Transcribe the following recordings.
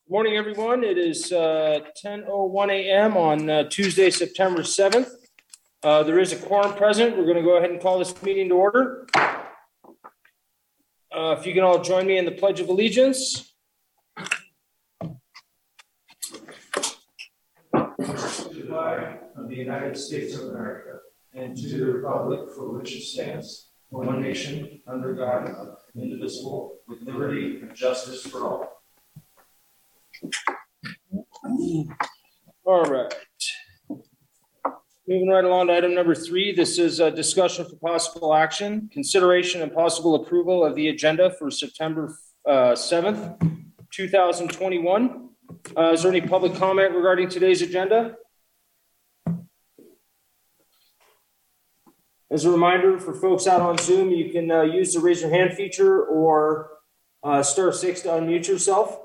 Morning, everyone. It is 10:01 a.m. on Tuesday, September 7th. There is a quorum present. We're going to go ahead and call this meeting to order. If you can all join me in the Pledge of Allegiance. To the flag of the United States of America and to the republic for which it stands, one nation, under God, indivisible, with liberty and justice for all. All right. Moving right along to item number 3. This is a discussion for possible action, consideration and possible approval of the agenda for September 7th, 2021. Is there any public comment regarding today's agenda? As a reminder for folks out on Zoom, you can use the raise your hand feature or star 6 to unmute yourself.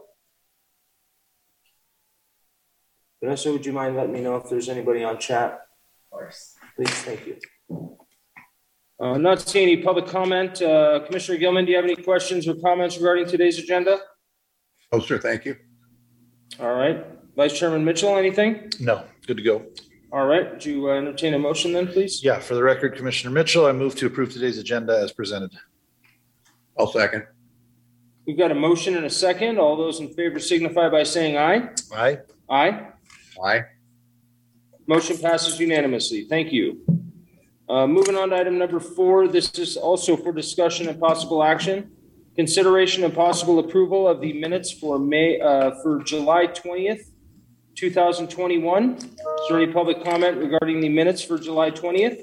Vanessa, would you mind letting me know if there's anybody on chat? Of course. Please, thank you. Not seeing any public comment. Commissioner Gilman, do you have any questions or comments regarding today's agenda? Oh, sir, thank you. All right. Vice Chairman Mitchell, anything? No, good to go. All right. Would you entertain a motion then, please? Yeah, for the record, Commissioner Mitchell, I move to approve today's agenda as presented. I'll second. We've got a motion and a second. All those in favor signify by saying aye. Aye. Aye. Aye. Motion passes unanimously. Thank you. Moving on to item number 4. This is also for discussion and possible action. Consideration and possible approval of the minutes for July 20th, 2021. Is there any public comment regarding the minutes for July 20th?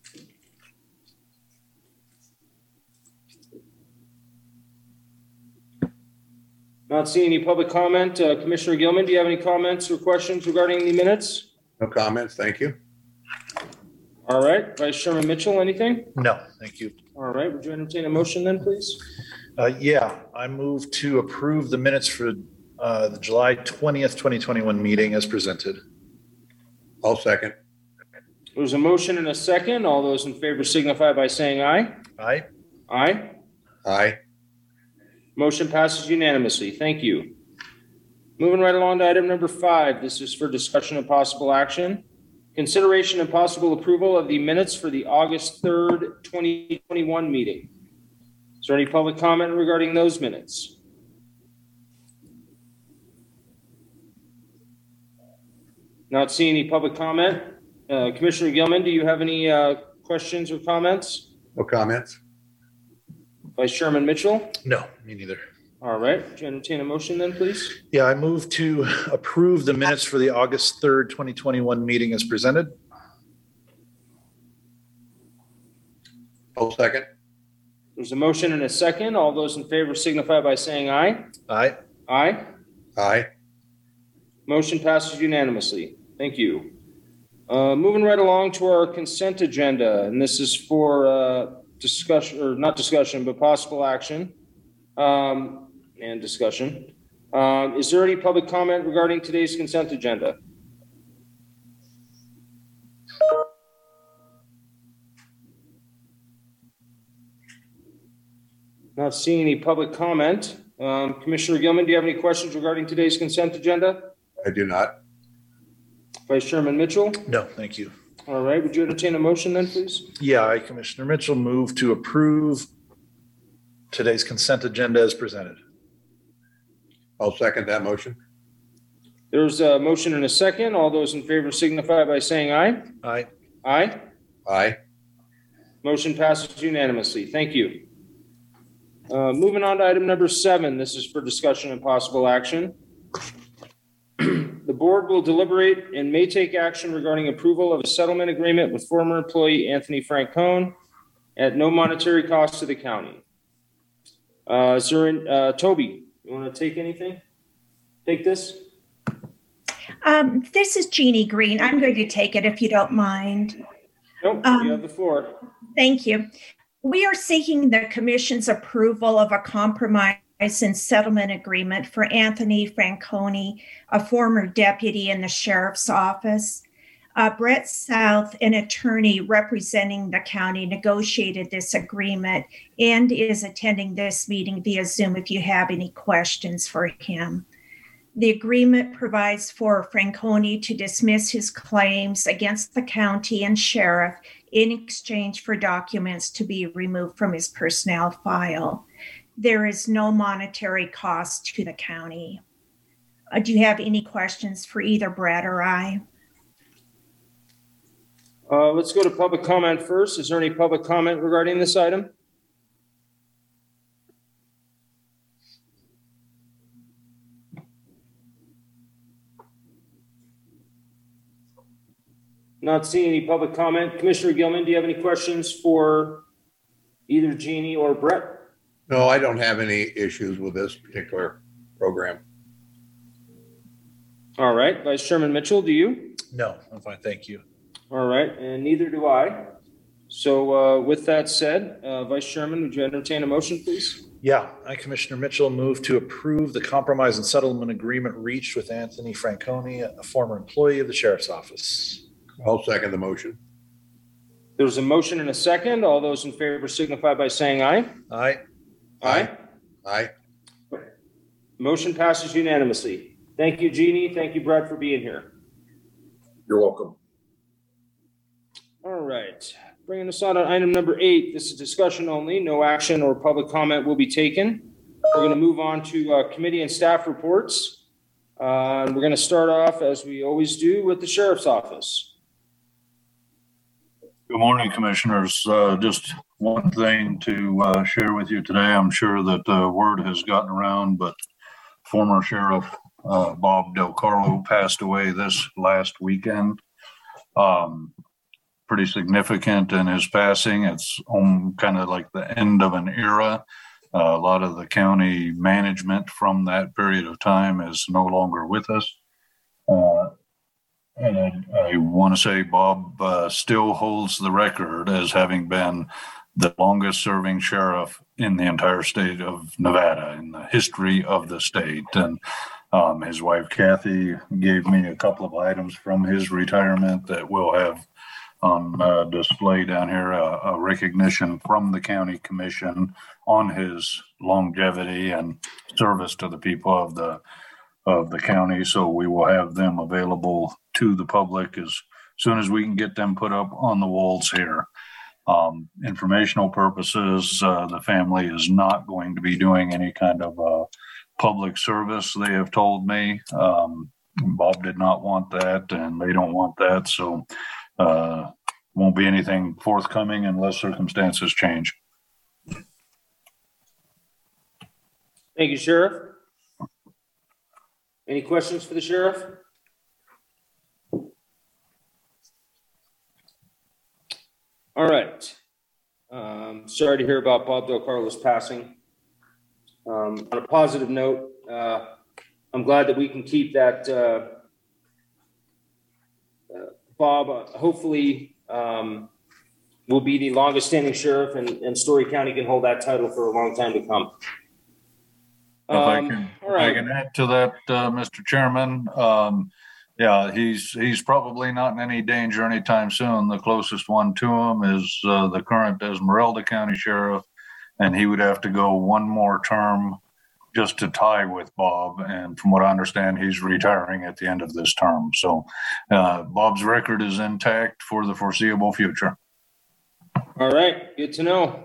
Not seeing any public comment. Commissioner Gilman, do you have any comments or questions regarding the minutes? No comments, thank you. All right. Vice Chairman Mitchell, anything? No, thank you. All right. Would you entertain a motion then, please? Yeah, I move to approve the minutes for the July 20th, 2021 meeting as presented. I'll second. There's a motion and a second. All those in favor signify by saying aye. Aye. Aye. Aye. Motion passes unanimously. Thank you. Moving right along to item number 5. This is for discussion and possible action. Consideration and possible approval of the minutes for the August 3rd, 2021 meeting. Is there any public comment regarding those minutes? Not seeing any public comment. Commissioner Gilman, do you have any questions or comments? No comments. Vice Chairman Mitchell? No, me neither. All right. Would you entertain a motion then, please? Yeah, I move to approve the minutes for the August 3rd, 2021 meeting as presented. I'll second. There's a motion and a second. All those in favor signify by saying aye. Aye. Aye. Aye. Motion passes unanimously. Thank you. Moving right along to our consent agenda, and this is for discussion, or not discussion, but possible action and discussion. Is there any public comment regarding today's consent agenda? Not seeing any public comment. Commissioner Gilman, do you have any questions regarding today's consent agenda? I do not. Vice Chairman Mitchell? No, thank you. All right. Would you entertain a motion then, please? Yeah, I, Commissioner Mitchell, move to approve today's consent agenda as presented. I'll second that motion. There's a motion and a second. All those in favor signify by saying aye. Aye. Aye. Aye. Motion passes unanimously. Thank you. Moving on to item number 7. This is for discussion and possible action. The board will deliberate and may take action regarding approval of a settlement agreement with former employee Anthony Francone at no monetary cost to the county. Toby, you want to take anything? Take this? This is Jeannie Green. I'm going to take it if you don't mind. Nope, you have the floor. Thank you. We are seeking the commission's approval of a compromise and settlement agreement for Anthony Francone, a former deputy in the sheriff's office. Brett South, an attorney representing the county, negotiated this agreement and is attending this meeting via Zoom if you have any questions for him. The agreement provides for Franconi to dismiss his claims against the county and sheriff in exchange for documents to be removed from his personnel file. There is no monetary cost to the county. Do you have any questions for either Brad or I? Let's go to public comment first. Is there any public comment regarding this item? Not seeing any public comment. Commissioner Gilman, do you have any questions for either Jeannie or Brett? No, I don't have any issues with this particular program. All right. Vice Chairman Mitchell, do you? No, I'm fine. Thank you. All right. And neither do I. So with that said, Vice Chairman, would you entertain a motion, please? Yeah, I, Commissioner Mitchell, move to approve the compromise and settlement agreement reached with Anthony Franconi, a former employee of the Sheriff's Office. I'll second the motion. There's a motion and a second. All those in favor signify by saying aye. Aye. Aye. Aye. Motion passes unanimously. Thank you, Jeannie. Thank you, Brett, for being here. You're welcome. All right. Bringing us on to item number 8. This is discussion only. No action or public comment will be taken. We're going to move on to committee and staff reports. We're going to start off, as we always do, with the Sheriff's Office. Good morning, Commissioners. Just one thing to share with you today. I'm sure that word has gotten around, but former Sheriff Bob Del Carlo passed away this last weekend. Pretty significant in his passing. It's kind of like the end of an era. A lot of the county management from that period of time is no longer with us. And I want to say Bob still holds the record as having been the longest serving sheriff in the entire state of Nevada in the history of the state. And his wife, Kathy, gave me a couple of items from his retirement that we'll have on display down here, a recognition from the county commission on his longevity and service to the people of the county. So we will have them available to the public as soon as we can get them put up on the walls here. Informational purposes, the family is not going to be doing any kind of public service, they have told me. Bob did not want that, and they don't want that. So won't be anything forthcoming unless circumstances change. Thank you, Sheriff. Any questions for the Sheriff? All right. Sorry to hear about Bob Del Carlo's passing. On a positive note, I'm glad that we can keep that Bob, hopefully, will be the longest standing sheriff, and Story County can hold that title for a long time to come. If I can add to that, Mr. Chairman, yeah, he's probably not in any danger anytime soon. The closest one to him is the current Esmeralda County Sheriff, and he would have to go one more term just to tie with Bob. And from what I understand, he's retiring at the end of this term. So Bob's record is intact for the foreseeable future. All right, good to know.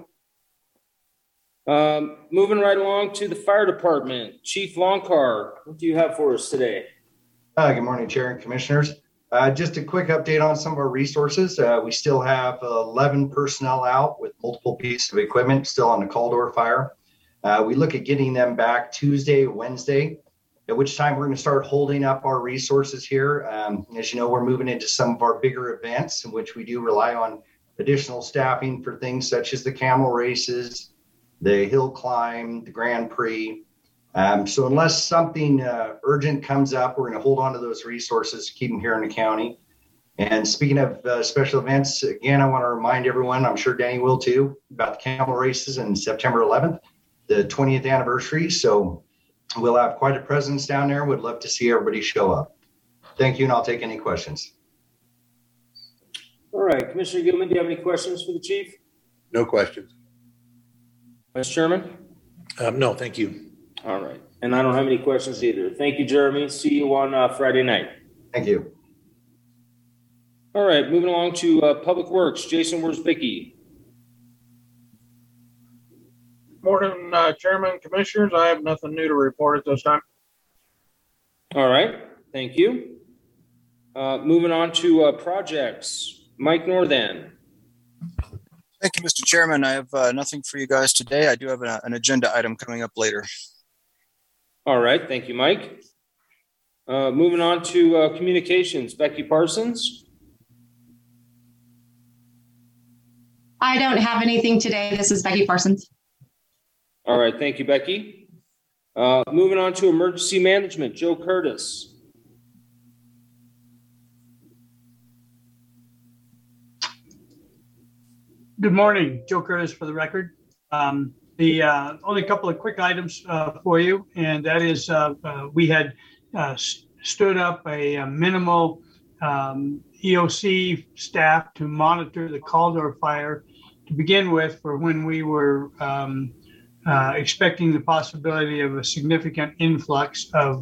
Moving right along to the fire department. Chief Longcar, what do you have for us today? Good morning, Chair and Commissioners. Just a quick update on some of our resources. We still have 11 personnel out with multiple pieces of equipment still on the Caldor fire. We look at getting them back Tuesday, Wednesday, at which time we're going to start holding up our resources here. As you know, we're moving into some of our bigger events in which we do rely on additional staffing for things such as the camel races, the hill climb, the Grand Prix. So unless something urgent comes up, we're going to hold on to those resources, keep them here in the county. And speaking of special events, again, I want to remind everyone, I'm sure Danny will too, about the camel races on September 11th, the 20th anniversary. So we'll have quite a presence down there. Would love to see everybody show up. Thank you, and I'll take any questions. All right, Commissioner Gilman, do you have any questions for the chief? No questions. Vice Chairman? No, thank you. All right. And I don't have any questions either. Thank you, Jeremy. See you on Friday night. Thank you. All right, moving along to Public Works. Jason Worsbicky. Morning, Chairman, Commissioners. I have nothing new to report at this time. All right, thank you. Moving on to projects. Mike Northan. Thank you, Mr. Chairman. I have nothing for you guys today. I do have an agenda item coming up later. All right, thank you, Mike. Moving on to communications. Becky Parsons. I don't have anything today. This is Becky Parsons. All right, thank you, Becky. Moving on to emergency management. Joe Curtis. Good morning, Joe Curtis for the record. The only couple of quick items for you, and that is we had stood up a minimal EOC staff to monitor the Caldor fire to begin with for when we were expecting the possibility of a significant influx of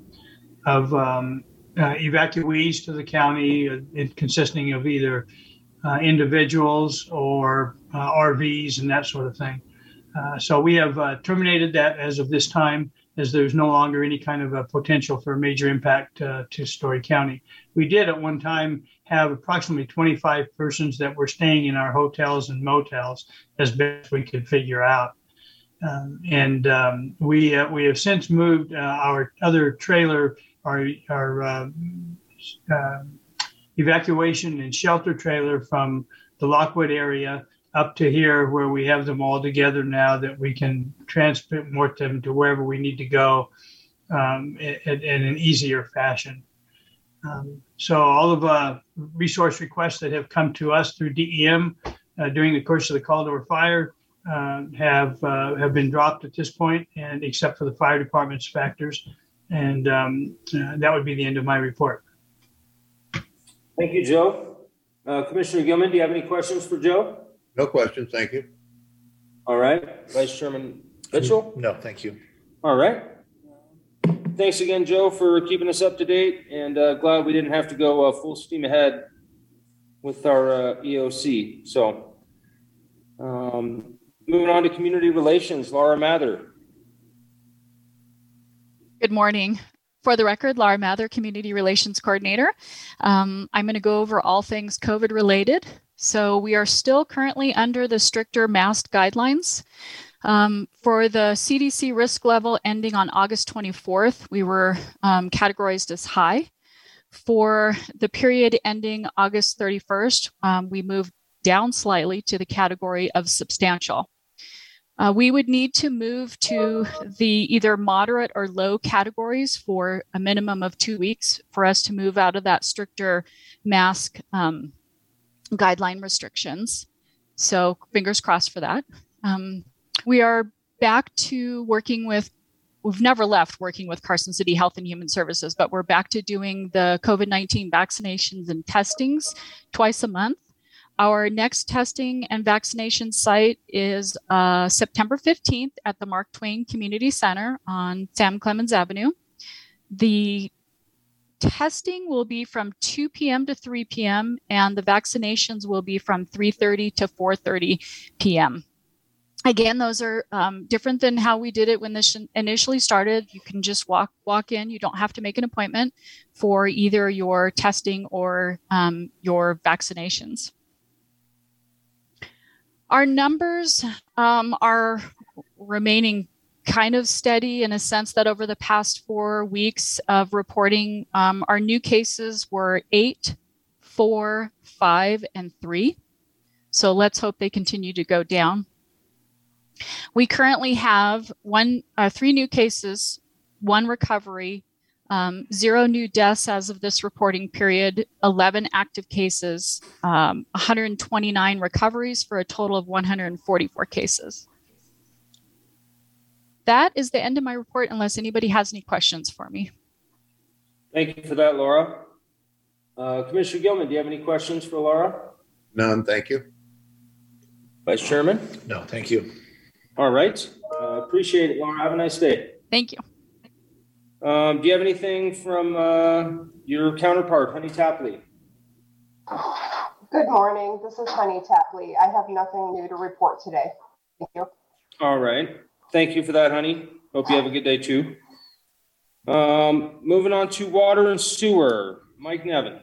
evacuees to the county, consisting of either individuals or RVs and that sort of thing. So we have terminated that as of this time, as there's no longer any kind of a potential for a major impact to Story County. We did at one time have approximately 25 persons that were staying in our hotels and motels as best we could figure out. We have since moved our other trailer, our evacuation and shelter trailer from the Lockwood area up to here, where we have them all together now that we can transport them to wherever we need to go in an easier fashion. So all of resource requests that have come to us through DEM during the course of the Caldor fire have been dropped at this point, and except for the fire department's factors. And that would be the end of my report. Thank you, Joe. Commissioner Gilman, do you have any questions for Joe? No questions, thank you. All right. Vice Chairman Mitchell? No, thank you. All right. Thanks again, Joe, for keeping us up to date, and glad we didn't have to go full steam ahead with our EOC. So moving on to community relations, Laura Mather. Good morning. For the record, Laura Mather, Community Relations Coordinator. I'm going to go over all things COVID related. So we are still currently under the stricter mask guidelines. For the CDC risk level ending on August 24th, we were categorized as high. For the period ending August 31st, we moved down slightly to the category of substantial. We would need to move to the either moderate or low categories for a minimum of 2 weeks for us to move out of that stricter mask guideline restrictions. So fingers crossed for that. We are back to working with, we've never left working with Carson City Health and Human Services, but we're back to doing the COVID-19 vaccinations and testings twice a month. Our next testing and vaccination site is September 15th at the Mark Twain Community Center on Sam Clemens Avenue. The testing will be from 2 p.m. to 3 p.m. and the vaccinations will be from 3:30 to 4:30 p.m. Again, those are different than how we did it when this initially started. You can just walk in. You don't have to make an appointment for either your testing or your vaccinations. Our numbers are remaining kind of steady in a sense that over the past 4 weeks of reporting, our new cases were 8, 4, 5, and 3. So let's hope they continue to go down. We currently have 3 new cases, 1 recovery, 0 new deaths as of this reporting period, 11 active cases, 129 recoveries for a total of 144 cases. That is the end of my report unless anybody has any questions for me. Thank you for that, Laura. Commissioner Gilman, do you have any questions for Laura? None, thank you. Vice Chairman? No, thank you. All right. Appreciate it, Laura. Have a nice day. Thank you. Do you have anything from your counterpart, Honey Tapley? Good morning. This is Honey Tapley. I have nothing new to report today. Thank you. All right. Thank you for that, Honey. Hope you have a good day too. Moving on to water and sewer, Mike Nevin.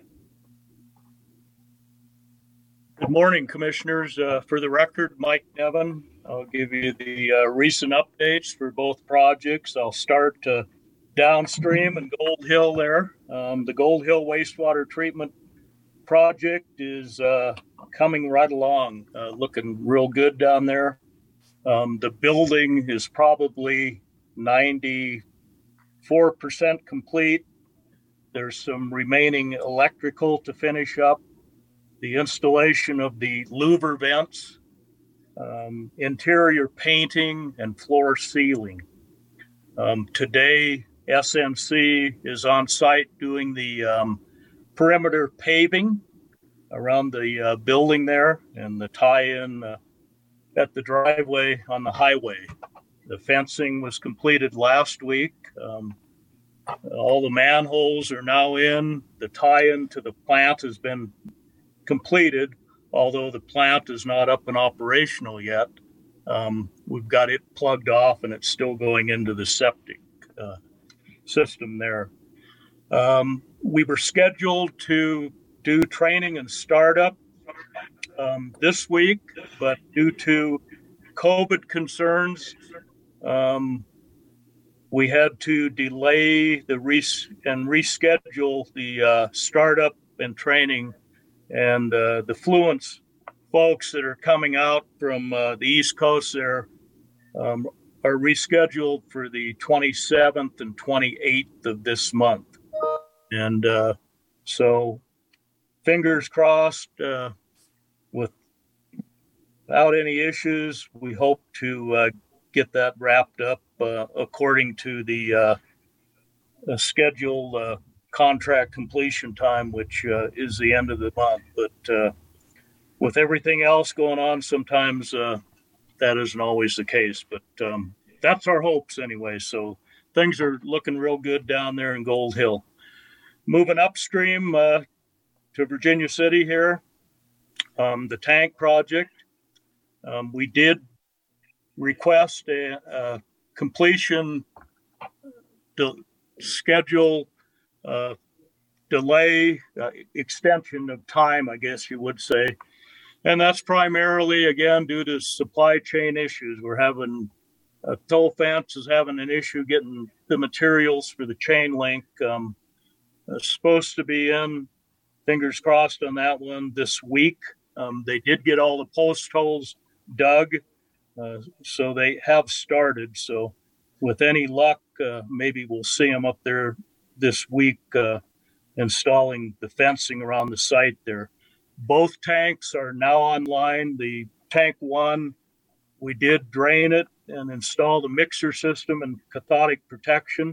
Good morning, Commissioners. For the record, Mike Nevin. I'll give you the recent updates for both projects. I'll start downstream in Gold Hill there. The Gold Hill wastewater treatment project is coming right along, looking real good down there. The building is probably 94% complete. There's some remaining electrical to finish up. The installation of the louver vents, interior painting, and floor sealing. Today, SNC is on site doing the perimeter paving around the building there and the tie-in at the driveway on the highway. The fencing was completed last week. All the manholes are now in. The tie-in to the plant has been completed, although the plant is not up and operational yet. We've got it plugged off and it's still going into the septic system there. We were scheduled to do training and startup this week, but due to COVID concerns, we had to delay and reschedule the startup and training. And the Fluence folks that are coming out from the East Coast there are rescheduled for the 27th and 28th of this month. And so fingers crossed, without any issues, we hope to get that wrapped up according to the scheduled contract completion time, which is the end of the month. But with everything else going on, sometimes that isn't always the case. But that's our hopes anyway. So things are looking real good down there in Gold Hill. Moving upstream to Virginia City here, the tank project. We did request a completion schedule delay, extension of time, I guess you would say. And that's primarily, again, due to supply chain issues. We're having, Toll Fence is having an issue getting the materials for the chain link. Supposed to be in, fingers crossed on that one this week. They did get all the post holes dug, so they have started. So with any luck, maybe we'll see them up there this week installing the fencing around the site there. Both tanks are now online. The tank 1, we did drain it and install the mixer system and cathodic protection.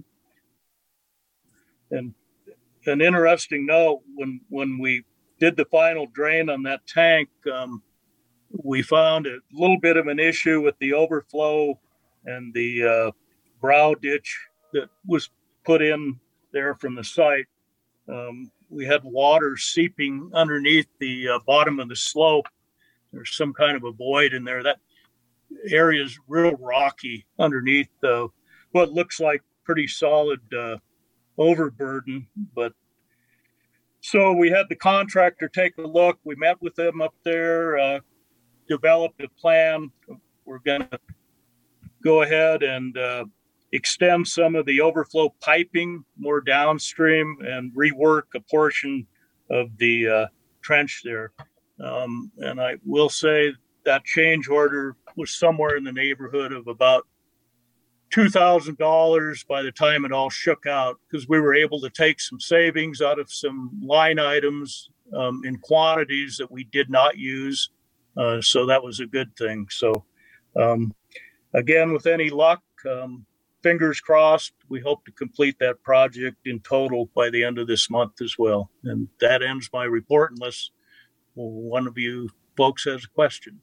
And an interesting note, when we did the final drain on that tank, we found a little bit of an issue with the overflow and the brow ditch that was put in there from the site. We had water seeping underneath the bottom of the slope. There's some kind of a void in there. That area is real rocky underneath what looks like pretty solid overburden. But so we had the contractor take a look. We met with them up there, developed a plan. We're going to go ahead and extend some of the overflow piping more downstream and rework a portion of the trench there. And I will say that change order was somewhere in the neighborhood of about $2,000 by the time it all shook out, because we were able to take some savings out of some line items in quantities that we did not use. So that was a good thing. So again, with any luck, fingers crossed, we hope to complete that project in total by the end of this month as well. And that ends my report unless one of you folks has a question.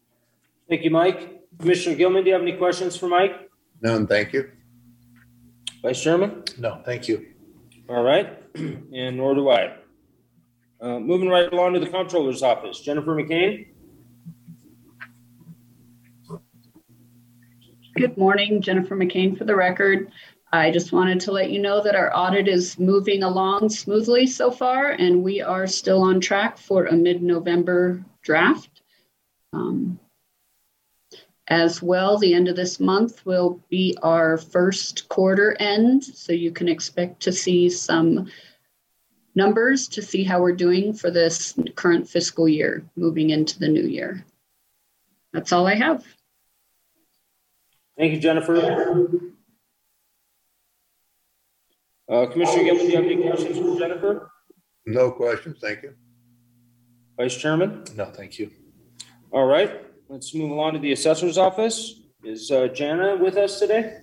Thank you, Mike. Commissioner Gilman, do you have any questions for Mike? None, thank you. Vice Chairman? No, thank you. All right, and nor do I. Moving right along to the Comptroller's Office. Jennifer McCain? Good morning, Jennifer McCain for the record. I just wanted to let you know that our audit is moving along smoothly so far, and we are still on track for a mid-November draft. As well, the end of this month will be our first quarter end, so you can expect to see some numbers to see how we're doing for this current fiscal year moving into the new year. That's all I have. Thank you, Jennifer. Commissioner Gilman, do you have any questions for Jennifer? No questions, thank you. Vice Chairman? No, thank you. All right, let's move along to the Assessor's Office. Is Jana with us today?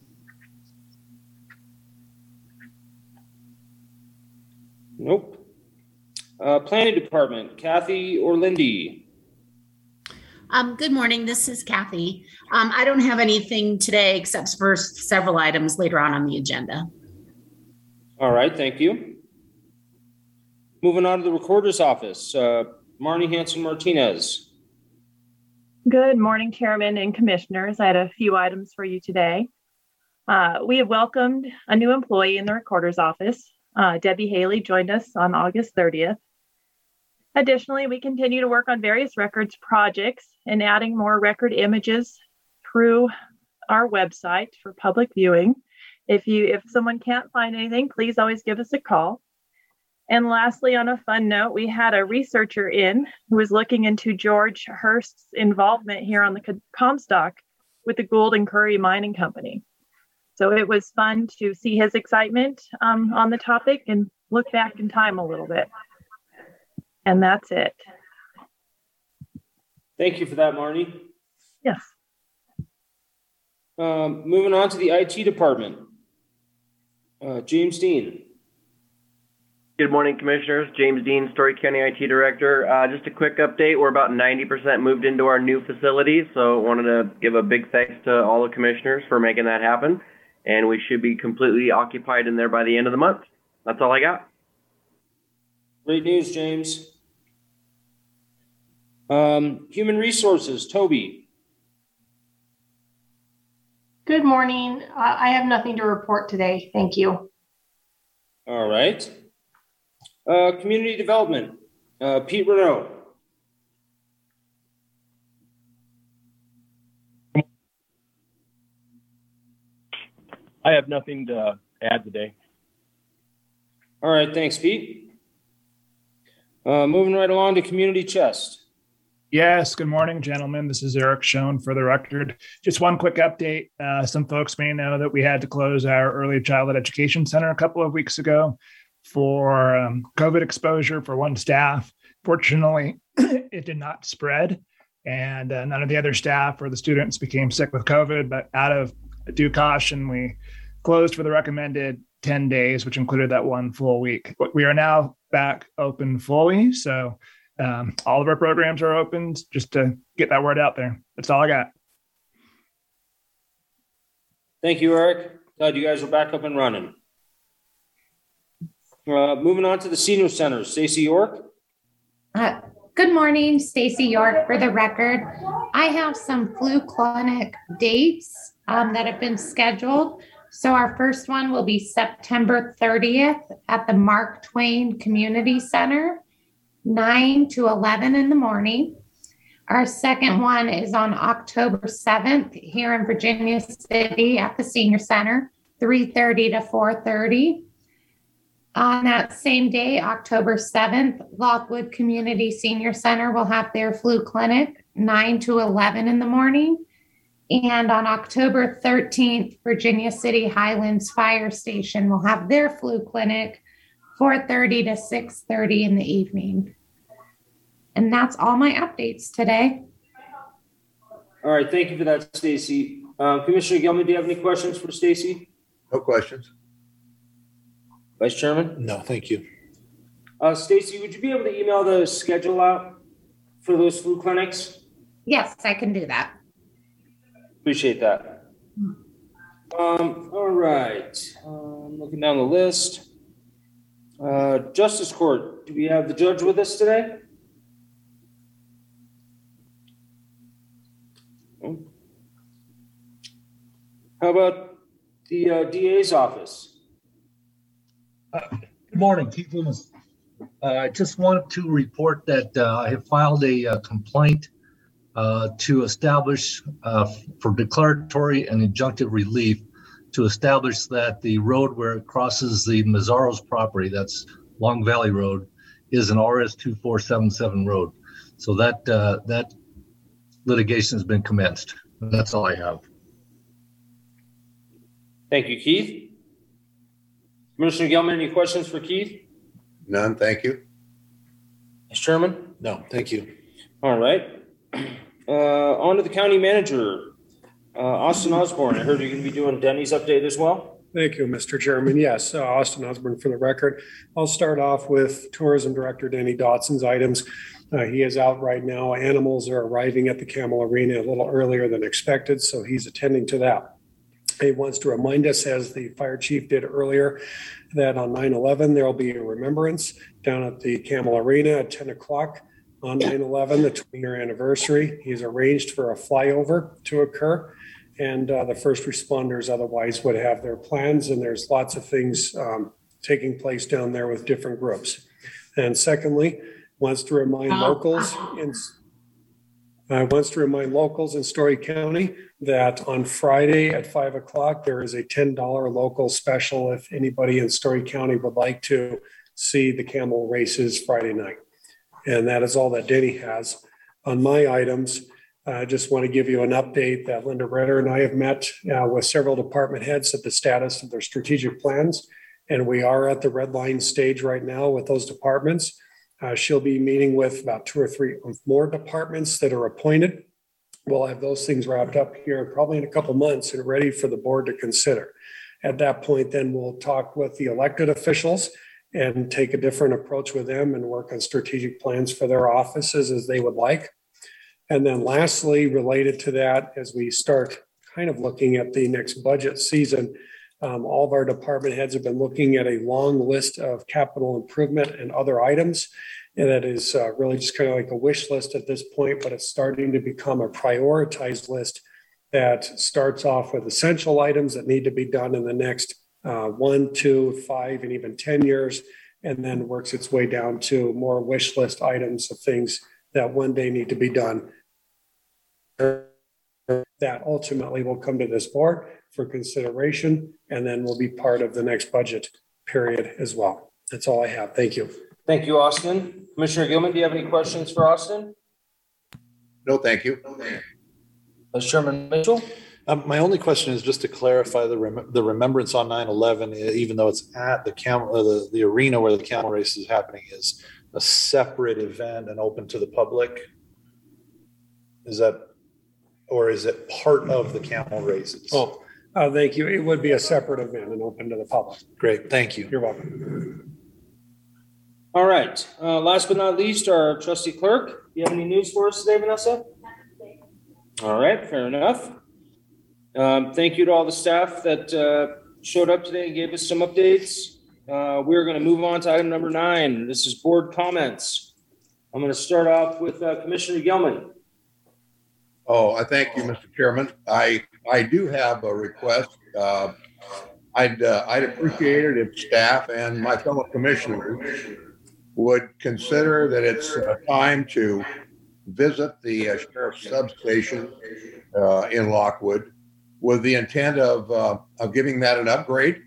Nope. Planning Department, Kathy or Lindy? Good morning, this is Kathy. I don't have anything today except for several items later on the agenda. All right, thank you. Moving on to the Recorder's Office, Marnie Hanson-Martinez. Good morning, Chairman and Commissioners. I had a few items for you today. We have welcomed a new employee in the Recorder's Office. Debbie Haley joined us on August 30th. Additionally, we continue to work on various records projects and adding more record images through our website for public viewing. If someone can't find anything, please always give us a call. And lastly, on a fun note, we had a researcher in who was looking into George Hurst's involvement here on the Comstock with the Gould and Curry Mining Company. So it was fun to see his excitement on the topic and look back in time a little bit. And that's it. Thank you for that, Marnie. Yes. Moving on to the IT Department, James Dean. Good morning, Commissioners. James Dean, Story County IT Director. Just a quick update. We're about 90% moved into our new facility, so wanted to give a big thanks to all the Commissioners for making that happen. And we should be completely occupied in there by the end of the month. That's all I got. Great news, James. Human Resources, Toby. Good morning. I have nothing to report today. Thank you. All right. Community Development, Pete Renaud. I have nothing to add today. All right, thanks, Pete. Moving right along to Community Chest. Yes, good morning, gentlemen. This is Eric Schoen for the record. Just one quick update. Some folks may know that we had to close our Early Childhood Education Center a couple of weeks ago for COVID exposure for one staff. Fortunately, it did not spread, and none of the other staff or the students became sick with COVID, but out of due caution, we closed for the recommended 10 days, which included that one full week. But we are now back open fully, so all of our programs are open just to get that word out there. That's all I got. Thank you, Eric. Glad you guys are back up and running. Moving on to the Senior Center, Stacy York. Good morning, Stacy York for the record. I have some flu clinic dates that have been scheduled. So our first one will be September 30th at the Mark Twain Community Center, 9 to 11 in the morning. Our second one is on October 7th here in Virginia City at the Senior Center, 3:30 to 4:30. On that same day, October 7th, Lockwood Community Senior Center will have their flu clinic, 9 to 11 in the morning. And on October 13th, Virginia City Highlands Fire Station will have their flu clinic, 4:30 to 6:30 in the evening. And that's all my updates today. All right, thank you for that, Stacy. Commissioner Gilman, do you have any questions for Stacy? No questions. Vice Chairman? No, thank you. Stacy, would you be able to email the schedule out for those flu clinics? Yes, I can do that. Appreciate that. All right. Looking down the list. Justice Court, do we have the judge with us today? How about the DA's office? Good morning, Keith Loomis. I just wanted to report that I have filed a complaint to establish for declaratory and injunctive relief to establish that the road where it crosses the Mazzaro's property, that's Long Valley Road, is an RS 2477 road. So that litigation has been commenced. That's all I have. Thank you, Keith. Commissioner Gelman, any questions for Keith? None, thank you. Mr. Chairman? No, thank you. All right. On to the county manager. Austin Osborne, I heard you're going to be doing Denny's update as well. Thank you, Mr. Chairman. Yes, Austin Osborne for the record. I'll start off with Tourism Director Denny Dotson's items. He is out right now. Animals are arriving at the Camel Arena a little earlier than expected, so he's attending to that. He wants to remind us, as the fire chief did earlier, that on 9/11, there will be a remembrance down at the Camel Arena at 10 o'clock on 9/11, the 20-year anniversary. He's arranged for a flyover to occur, and the first responders otherwise would have their plans, and there's lots of things taking place down there with different groups. And secondly, wants to remind locals in Story County that on Friday at 5 o'clock, there is a $10 local special if anybody in Story County would like to see the camel races Friday night. And that is all that Denny has. On my items, I just want to give you an update that Linda Ritter and I have met with several department heads at the status of their strategic plans. And we are at the red line stage right now with those departments. She'll be meeting with about 2 or 3 more departments that are appointed. We'll have those things wrapped up here probably in a couple months and ready for the board to consider. At that point, then we'll talk with the elected officials and take a different approach with them and work on strategic plans for their offices as they would like. And then lastly, related to that, as we start kind of looking at the next budget season, all of our department heads have been looking at a long list of capital improvement and other items. And that is really just kind of like a wish list at this point, but it's starting to become a prioritized list that starts off with essential items that need to be done in the next 1, 2, 5, and even 10 years, and then works its way down to more wish list items of things that one day need to be done. That ultimately will come to this board for consideration, and then will be part of the next budget period as well. That's all I have. Thank you. Thank you, Austin. Commissioner Gilman, do you have any questions for Austin? No, thank you. Vice Chairman Mitchell? My only question is just to clarify the remembrance on 9/11, even though it's at the arena where the camel race is happening, is a separate event and open to the public. Is that, or is it part of the camel races? Thank you. It would be a separate event and open to the public. Great, thank you. You're welcome. All right. Last but not least, our trustee clerk. Do you have any news for us today, Vanessa? All right, fair enough. Thank you to all the staff that showed up today and gave us some updates. We're going to move on to item number 9. This is board comments. I'm going to start off with Commissioner Gelman. Oh, I thank you, Mr. Chairman. I do have a request. I'd appreciate it if staff and my fellow commissioners would consider that it's time to visit the sheriff's substation in Lockwood with the intent of giving that an upgrade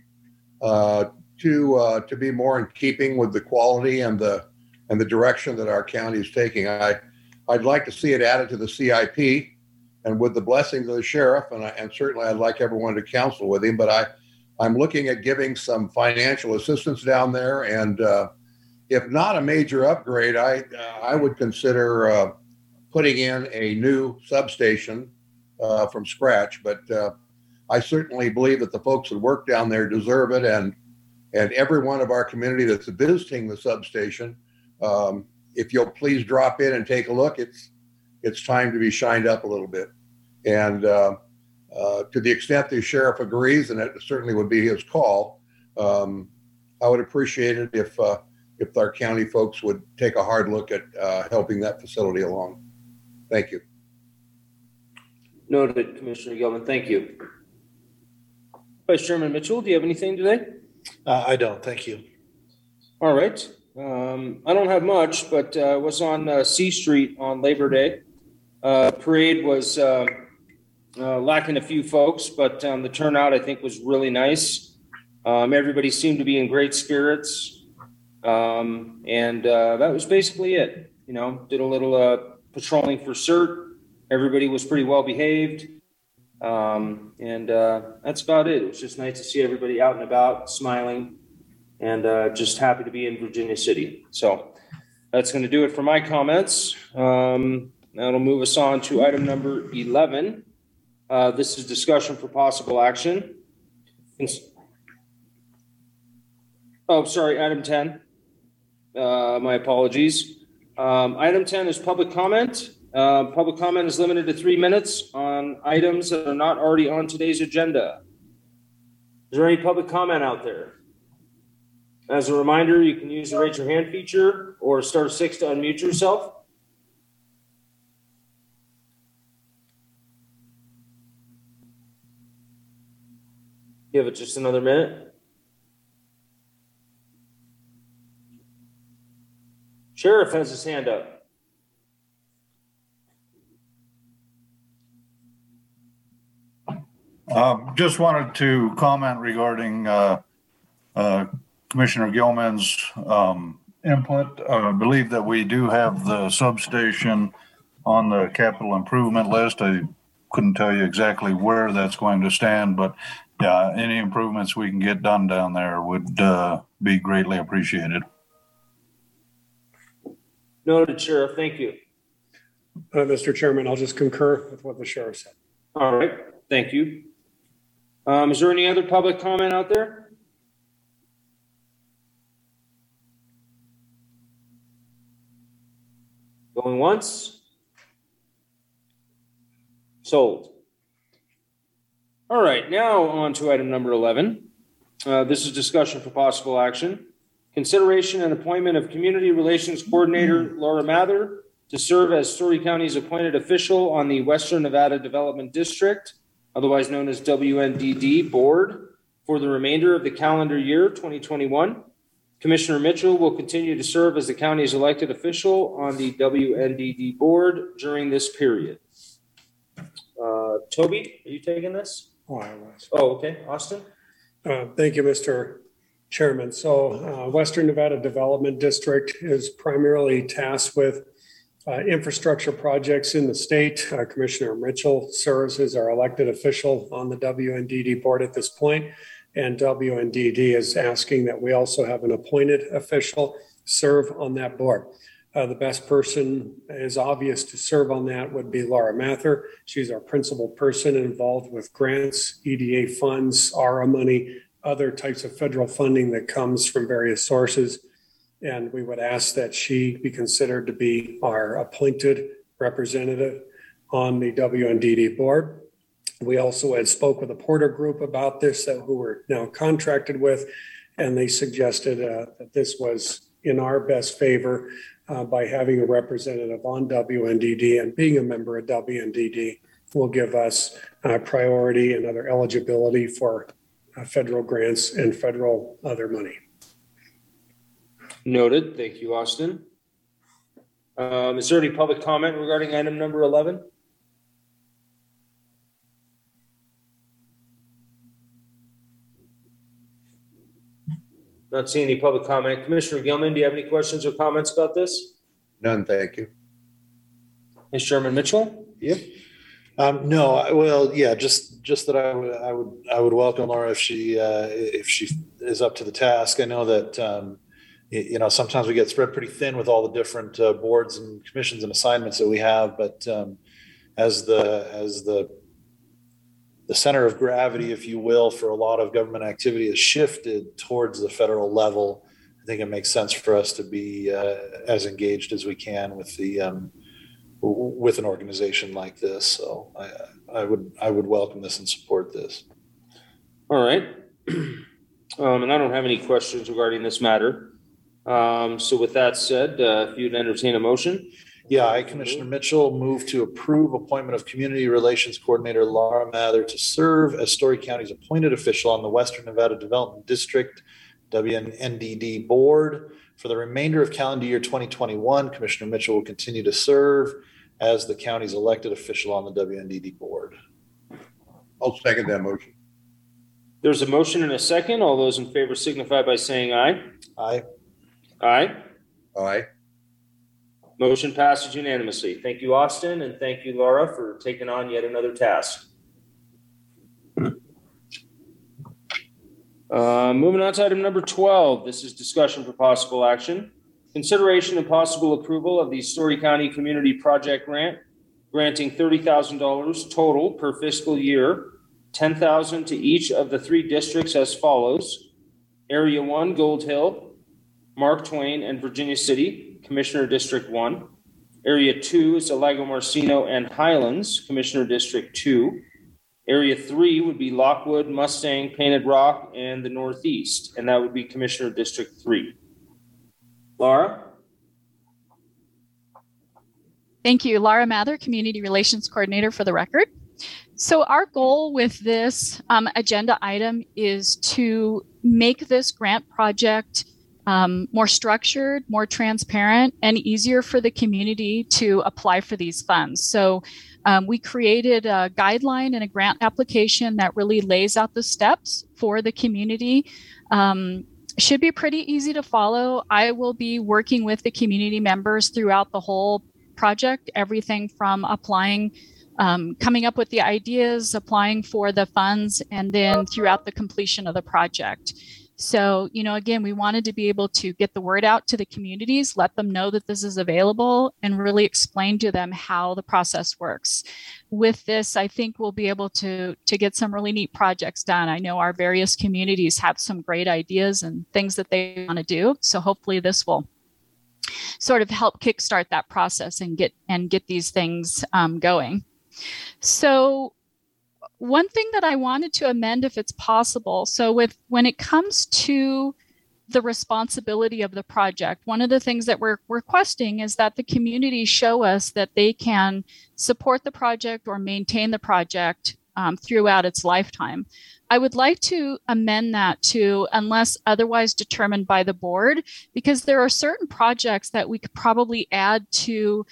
to be more in keeping with the quality and the direction that our county is taking. I'd like to see it added to the CIP, and with the blessings of the sheriff, and certainly I'd like everyone to counsel with him, but I'm looking at giving some financial assistance down there, and if not a major upgrade, I would consider putting in a new substation from scratch. But I certainly believe that the folks that work down there deserve it, and every one of our community that's visiting the substation, if you'll please drop in and take a look, it's time to be shined up a little bit. And to the extent the sheriff agrees, and it certainly would be his call, I would appreciate it if our county folks would take a hard look at helping that facility along. Thank you. Noted, Commissioner Gilman. Thank you. Vice Chairman Mitchell, do you have anything today? I don't. Thank you. All right. I don't have much, but was on C Street on Labor Day. Parade was lacking a few folks, but the turnout I think was really nice. Everybody seemed to be in great spirits, and that was basically it. You know, did a little patrolling for CERT. Everybody was pretty well behaved, and that's about it. It was just nice to see everybody out and about, smiling, and just happy to be in Virginia City. So that's going to do it for my comments. That'll move us on to item number 11. This is discussion for possible action. Oh, sorry, item 10. My apologies. Item 10 is public comment. Public comment is limited to 3 minutes on items that are not already on today's agenda. Is there any public comment out there? As a reminder, you can use the raise your hand feature or *6 to unmute yourself. Give it just another minute. Sheriff has his hand up. Just wanted to comment regarding Commissioner Gilman's input. I believe that we do have the substation on the capital improvement list. I couldn't tell you exactly where that's going to stand, but yeah, any improvements we can get done down there would be greatly appreciated. Noted, Sheriff. Thank you. Mr. Chairman, I'll just concur with what the sheriff said. All right. Thank you. Is there any other public comment out there? Going once? Sold. All right, now on to item number 11. This is discussion for possible action. Consideration and appointment of Community Relations Coordinator Laura Mather to serve as Story County's appointed official on the Western Nevada Development District, otherwise known as WNDD Board, for the remainder of the calendar year 2021. Commissioner Mitchell will continue to serve as the county's elected official on the WNDD Board during this period. Toby, are you taking this? Oh, I was. Oh, okay. Austin? Thank you, Mr. Chairman. So Western Nevada Development District is primarily tasked with infrastructure projects in the state. Commissioner Mitchell serves as our elected official on the WNDD board at this point, and WNDD is asking that we also have an appointed official serve on that board. The best person is obvious to serve on that would be Laura Mather. She's our principal person involved with grants, EDA funds, ARA money, other types of federal funding that comes from various sources. And we would ask that she be considered to be our appointed representative on the WNDD board. We also had spoke with a Porter Group about this, who we're now contracted with, and they suggested that this was in our best favor by having a representative on WNDD, and being a member of WNDD will give us priority and other eligibility for federal grants and federal other money. Noted. Thank you, Austin. Is there any public comment regarding item number 11? Not seeing any public comment. Commissioner Gilman, do you have any questions or comments about this? None, thank you. Mr. Chairman Mitchell? Yep. No, well, yeah, just that I would welcome Laura if she is up to the task. I know that sometimes we get spread pretty thin with all the different boards and commissions and assignments that we have, but as the center of gravity, if you will, for a lot of government activity has shifted towards the federal level, I think it makes sense for us to be as engaged as we can with the with an organization like this. So I would welcome this and support this. All right. And I don't have any questions regarding this matter. So with that said, if you'd entertain a motion. Yeah, I, Commissioner Mitchell, move to approve appointment of Community Relations Coordinator Laura Mather to serve as Story County's appointed official on the Western Nevada Development District WNDD Board for the remainder of calendar year 2021. Commissioner Mitchell will continue to serve as the county's elected official on the WNDD Board. I'll second that motion. There's a motion and a second. All those in favor signify by saying aye. Aye. Aye. Aye. Motion passes unanimously. Thank you, Austin, and thank you, Laura, for taking on yet another task. Moving on to item number 12. This is discussion for possible action. Consideration and possible approval of the Story County Community Project Grant, granting $30,000 total per fiscal year, $10,000 to each of the 3 districts as follows: Area 1, Gold Hill, Mark Twain, and Virginia City, Commissioner District 1. Area 2 is Lago Marcino and Highlands, Commissioner District 2. Area 3 would be Lockwood, Mustang, Painted Rock, and the Northeast, and that would be Commissioner District 3. Laura? Thank you. Laura Mather, Community Relations Coordinator for the record. So our goal with this agenda item is to make this grant project more structured, more transparent, and easier for the community to apply for these funds. So we created a guideline and a grant application that really lays out the steps for the community. Should be pretty easy to follow. I will be working with the community members throughout the whole project, everything from applying, coming up with the ideas, applying for the funds, and then throughout the completion of the project. So, again, we wanted to be able to get the word out to the communities, let them know that this is available, and really explain to them how the process works. With this, I think we'll be able to get some really neat projects done. I know our various communities have some great ideas and things that they want to do. So hopefully this will sort of help kickstart that process and get these things going. So one thing that I wanted to amend, if it's possible, so when it comes to the responsibility of the project, one of the things that we're requesting is that the community show us that they can support the project or maintain the project throughout its lifetime. I would like to amend that to unless otherwise determined by the board, because there are certain projects that we could probably add to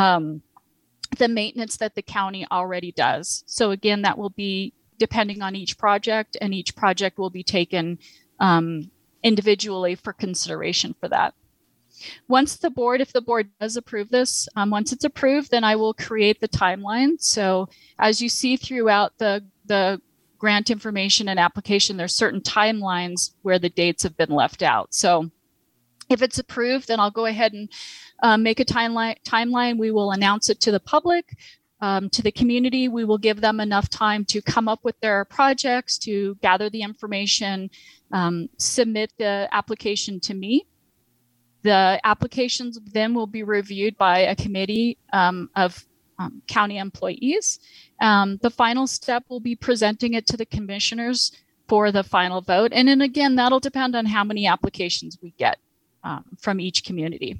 the maintenance that the county already does. So again, that will be depending on each project, and each project will be taken individually for consideration for that. If the board does approve this, once it's approved, then I will create the timeline. So as you see throughout the grant information and application, there's certain timelines where the dates have been left out. So if it's approved, then I'll go ahead and make a timeline. We will announce it to the public, to the community. We will give them enough time to come up with their projects, to gather the information, submit the application to me. The applications then will be reviewed by a committee of county employees. The final step will be presenting it to the commissioners for the final vote. And then again, that'll depend on how many applications we get from each community.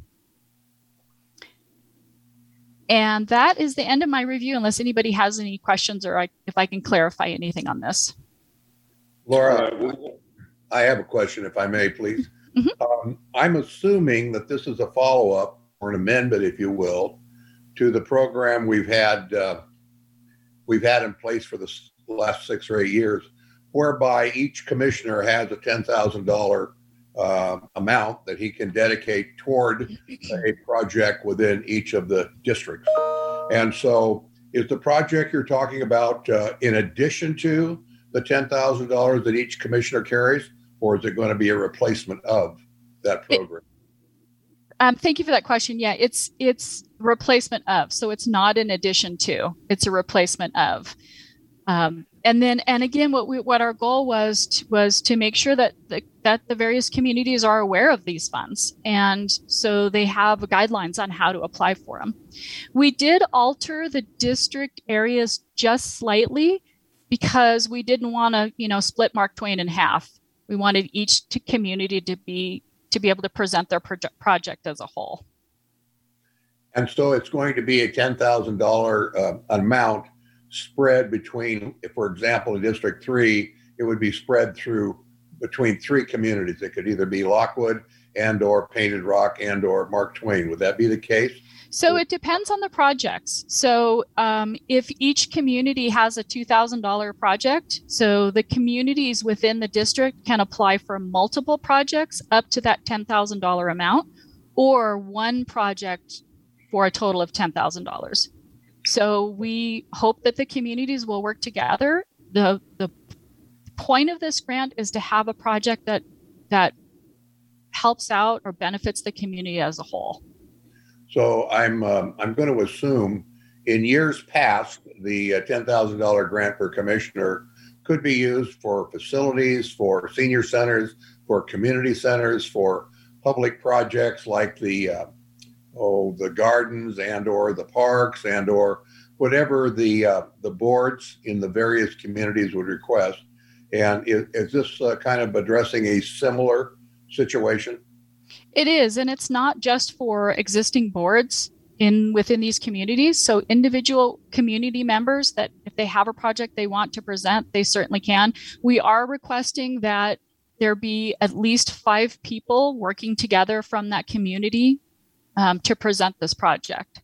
And that is the end of my review, unless anybody has any questions or if I can clarify anything on this. Laura, I have a question, if I may, please. Mm-hmm. I'm assuming that this is a follow-up or an amendment, if you will, to the program we've had in place for the last 6 or 8 years, whereby each commissioner has a $10,000 amount that he can dedicate toward a project within each of the districts. And so is the project you're talking about in addition to the $10,000 that each commissioner carries, or is it going to be a replacement of that program? Thank you for that question. Yeah, it's replacement of, so it's not in addition to, it's a replacement of. And again, what our goal was to make sure that the various communities are aware of these funds, and so they have guidelines on how to apply for them. We did alter the district areas just slightly because we didn't want to, split Mark Twain in half. We wanted each community to be able to present their project as a whole. And so it's going to be a $10,000 amount spread between, for example, in District 3, it would be spread between 3 communities. It could either be Lockwood and or Painted Rock and or Mark Twain. Would that be the case? So it depends on the projects. So if each community has a $2,000 project, so the communities within the district can apply for multiple projects up to that $10,000 amount, or one project for a total of $10,000. So we hope that the communities will work together. The point of this grant is to have a project that helps out or benefits the community as a whole. So I'm going to assume in years past, the $10,000 grant per commissioner could be used for facilities, for senior centers, for community centers, for public projects like the gardens and or the parks and or whatever the boards in the various communities would request. And is this kind of addressing a similar situation? It is, and it's not just for existing boards within these communities. So individual community members that if they have a project they want to present, they certainly can. We are requesting that there be at least 5 people working together from that community to present this project.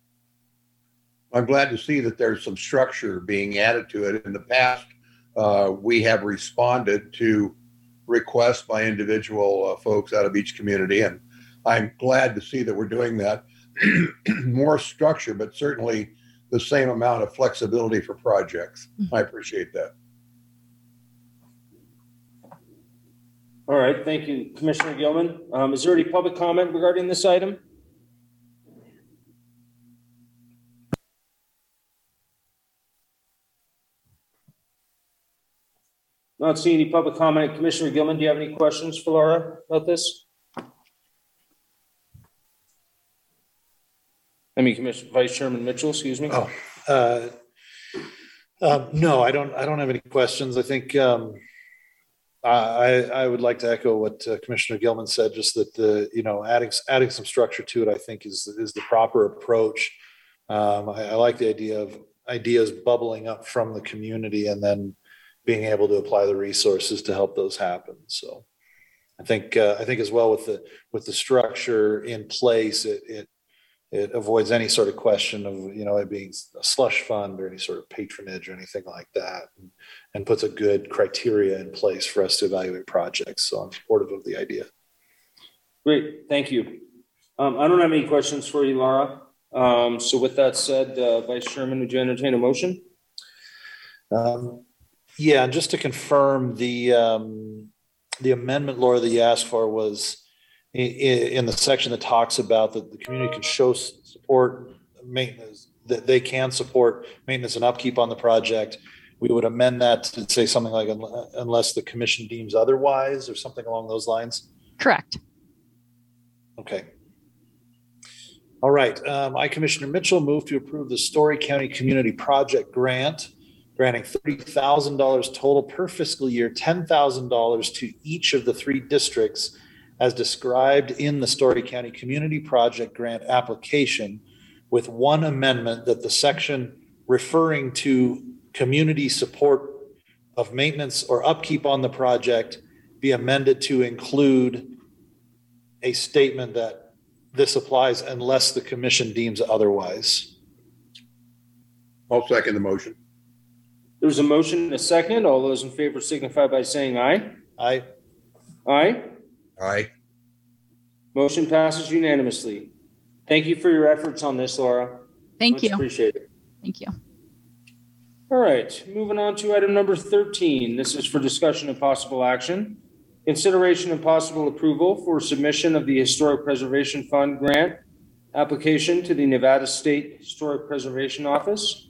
I'm glad to see that there's some structure being added to it. In the past, we have responded to requests by individual folks out of each community, and I'm glad to see that we're doing that. More structure, but certainly the same amount of flexibility for projects. I appreciate that. All right, thank you, Commissioner Gilman. Is there any public comment regarding this item? Not seeing any public comment. Commissioner Gilman, do you have any questions for Laura about this? Vice Chairman Mitchell, excuse me. No, I don't have any questions. I think I would like to echo what Commissioner Gilman said, just that adding some structure to it, I think is the proper approach. I like the idea of ideas bubbling up from the community and then being able to apply the resources to help those happen. So I think as well with the structure in place, it avoids any sort of question of, it being a slush fund or any sort of patronage or anything like that, and puts a good criteria in place for us to evaluate projects. So I'm supportive of the idea. Great, thank you. I don't have any questions for you, Laura. So with that said, Vice Chairman, would you entertain a motion? Yeah, and just to confirm, the amendment, Laura, that you asked for was in the section that talks about that the community can show support maintenance, that they can support maintenance and upkeep on the project. We would amend that to say something like unless the commission deems otherwise, or something along those lines. Correct. Okay. All right. I, Commissioner Mitchell, move to approve the Story County Community Project Grant, granting $30,000 total per fiscal year, $10,000 to each of the 3 districts as described in the Story County Community Project Grant application, with one amendment, that the section referring to community support of maintenance or upkeep on the project be amended to include a statement that this applies unless the commission deems otherwise. I'll second the motion. There's a motion and a second. All those in favor signify by saying aye. Aye. Aye. Aye. Motion passes unanimously. Thank you for your efforts on this, Laura. Thank you. Appreciate it. Thank you. All right, moving on to item number 13. This is for discussion and possible action. Consideration and possible approval for submission of the Historic Preservation Fund grant application to the Nevada State Historic Preservation Office.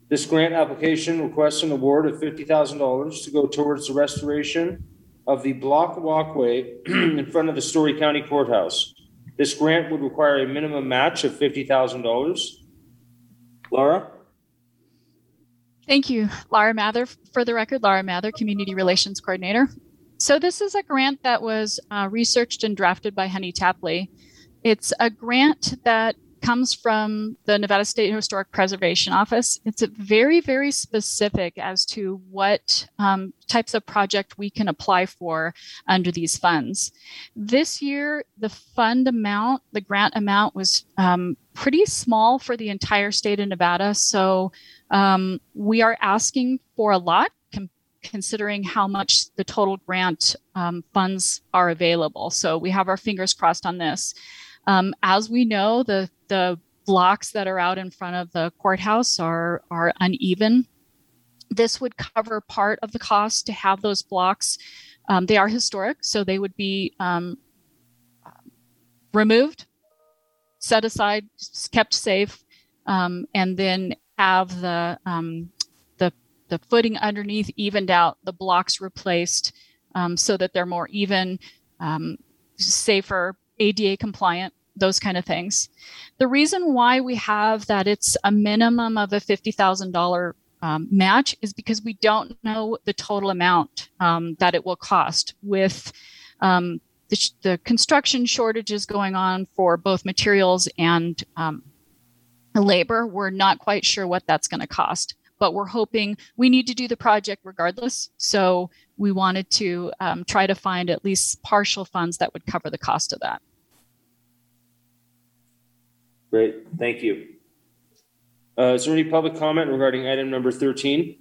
This grant application requests an award of $50,000 to go towards the restoration of the block walkway in front of the Story County Courthouse. This grant would require a minimum match of $50,000. Laura? Thank you, Laura Mather. For the record, Laura Mather, Community Relations Coordinator. So this is a grant that was researched and drafted by Honey Tapley. It's a grant that comes from the Nevada State Historic Preservation Office. It's very, very specific as to what types of project we can apply for under these funds. This year, the grant amount was pretty small for the entire state of Nevada. So we are asking for a lot considering how much the total grant funds are available. So we have our fingers crossed on this. As we know, the blocks that are out in front of the courthouse are uneven. This would cover part of the cost to have those blocks. They are historic, so they would be removed, set aside, kept safe, and then have the footing underneath evened out, the blocks replaced so that they're more even, safer, ADA compliant, those kind of things. The reason why we have that it's a minimum of a $50,000 match is because we don't know the total amount that it will cost with the construction shortages going on for both materials and labor. We're not quite sure what that's going to cost, but we're hoping we need to do the project regardless. So we wanted to try to find at least partial funds that would cover the cost of that. Great, thank you. Is there any public comment regarding item number 13?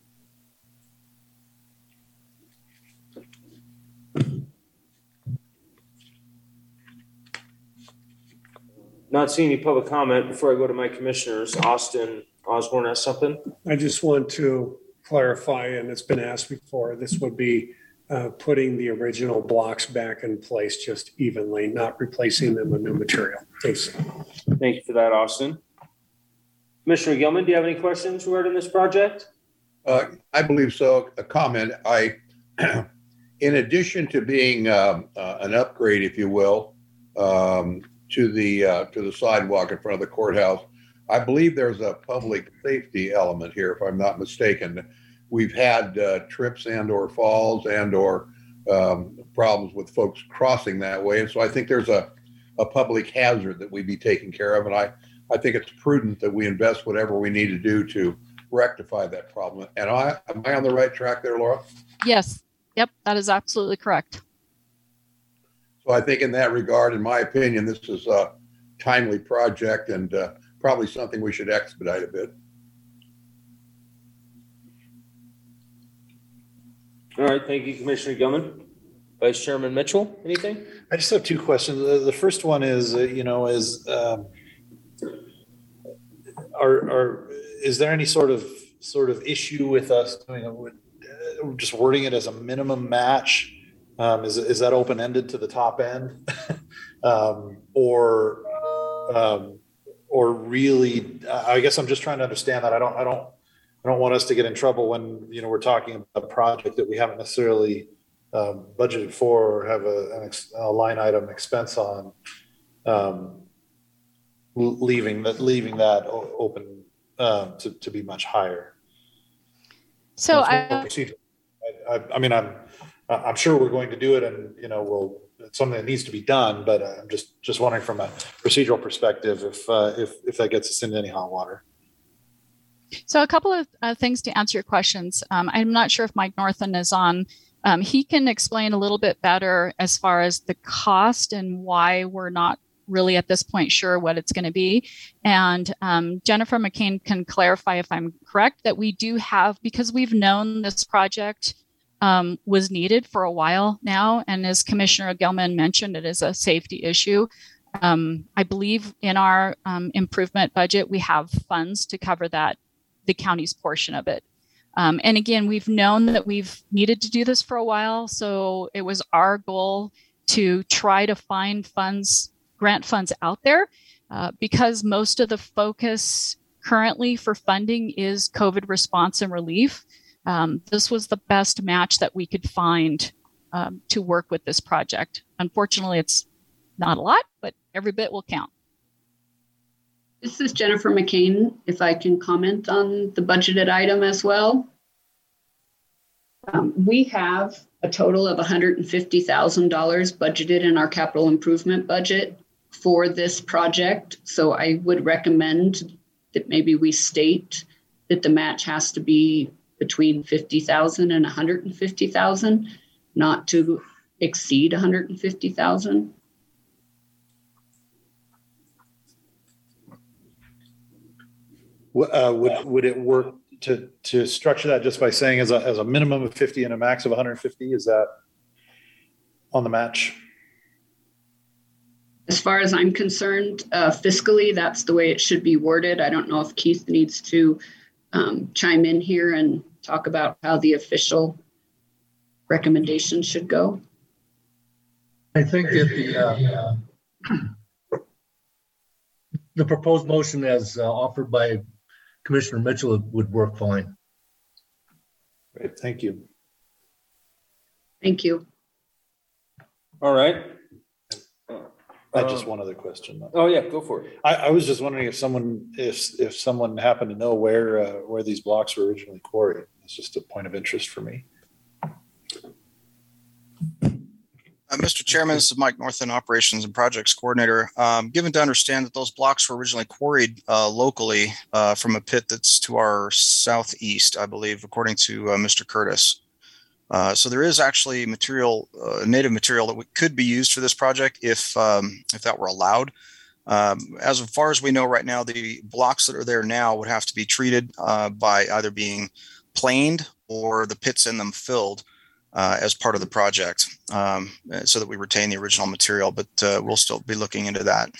Not seeing any public comment. Before I go to my commissioners, Austin Osborne has something. I just want to clarify, and it's been asked before, this would be putting the original blocks back in place just evenly, not replacing them with new material. Thanks. Thank you for that, Austin. Commissioner Gilman, do you have any questions regarding this project? I believe so. A comment. In addition to being an upgrade, if you will, to the sidewalk in front of the courthouse, I believe there's a public safety element here, if I'm not mistaken. We've had trips and/or falls and/or problems with folks crossing that way, and so I think there's a public hazard that we'd be taking care of, and I think it's prudent that we invest whatever we need to do to rectify that problem. And am I on the right track there, Laura? Yes. Yep. That is absolutely correct. So I think in that regard, in my opinion, this is a timely project and probably something we should expedite a bit. All right. Thank you, Commissioner Gilman. Vice Chairman Mitchell, anything? I just have two questions. The first one is, is there any sort of issue with us doing just wording it as a minimum match? Is that open ended to the top end, or really? I guess I'm just trying to understand that. I don't want us to get in trouble when we're talking about a project that we haven't necessarily budgeted for or have a line item expense on, leaving that open to be much higher. So I'm sure we're going to do it, and it's something that needs to be done. But I'm just wondering from a procedural perspective if that gets us into any hot water. So a couple of things to answer your questions. I'm not sure if Mike Northland is on. He can explain a little bit better as far as the cost and why we're not really at this point sure what it's going to be. And Jennifer McCain can clarify if I'm correct that we do have, because we've known this project was needed for a while now. And as Commissioner Gilman mentioned, it is a safety issue. I believe in our improvement budget, we have funds to cover that, the county's portion of it. And again, we've known that we've needed to do this for a while. So it was our goal to try to find grant funds out there, because most of the focus currently for funding is COVID response and relief. This was the best match that we could find to work with this project. Unfortunately, it's not a lot, but every bit will count. This is Jennifer McCain. If I can comment on the budgeted item as well. We have a total of $150,000 budgeted in our capital improvement budget for this project. So I would recommend that maybe we state that the match has to be between $50,000 and $150,000, not to exceed $150,000. Would it work to structure that just by saying as a minimum of 50 and a max of 150? Is that on the match? As far as I'm concerned, fiscally, that's the way it should be worded. I don't know if Keith needs to chime in here and talk about how the official recommendation should go. I think that the proposed motion as offered by Commissioner Mitchell would work fine. Great, thank you. Thank you. All right. I just one other question. Oh yeah, go for it. I was just wondering if someone happened to know where these blocks were originally quarried. It's just a point of interest for me. Mr. Chairman, this is Mike Northen, Operations and Projects Coordinator. Given to understand that those blocks were originally quarried locally from a pit that's to our southeast, I believe, according to Mr. Curtis. So there is actually material, native material that could be used for this project if that were allowed. As far as we know right now, the blocks that are there now would have to be treated by either being planed or the pits in them filled as part of the project, so that we retain the original material, but we'll still be looking into that.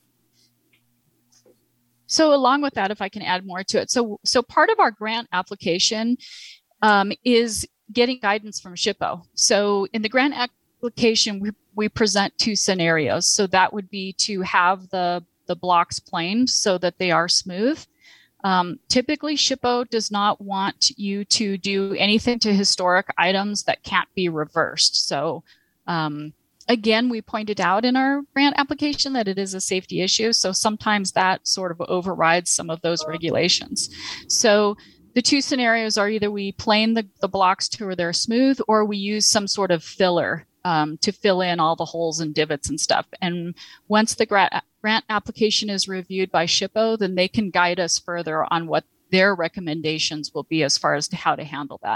So along with that, if I can add more to it. So part of our grant application is getting guidance from SHPO. So in the grant application, we present two scenarios. So that would be to have the blocks planed so that they are smooth. Typically, SHPO does not want you to do anything to historic items that can't be reversed. So again, we pointed out in our grant application that it is a safety issue. So sometimes that sort of overrides some of those regulations. So the two scenarios are either we plane the blocks to where they're smooth, or we use some sort of filler to fill in all the holes and divots and stuff. And once the grant application is reviewed by SHPO, then they can guide us further on what their recommendations will be as far as to how to handle that.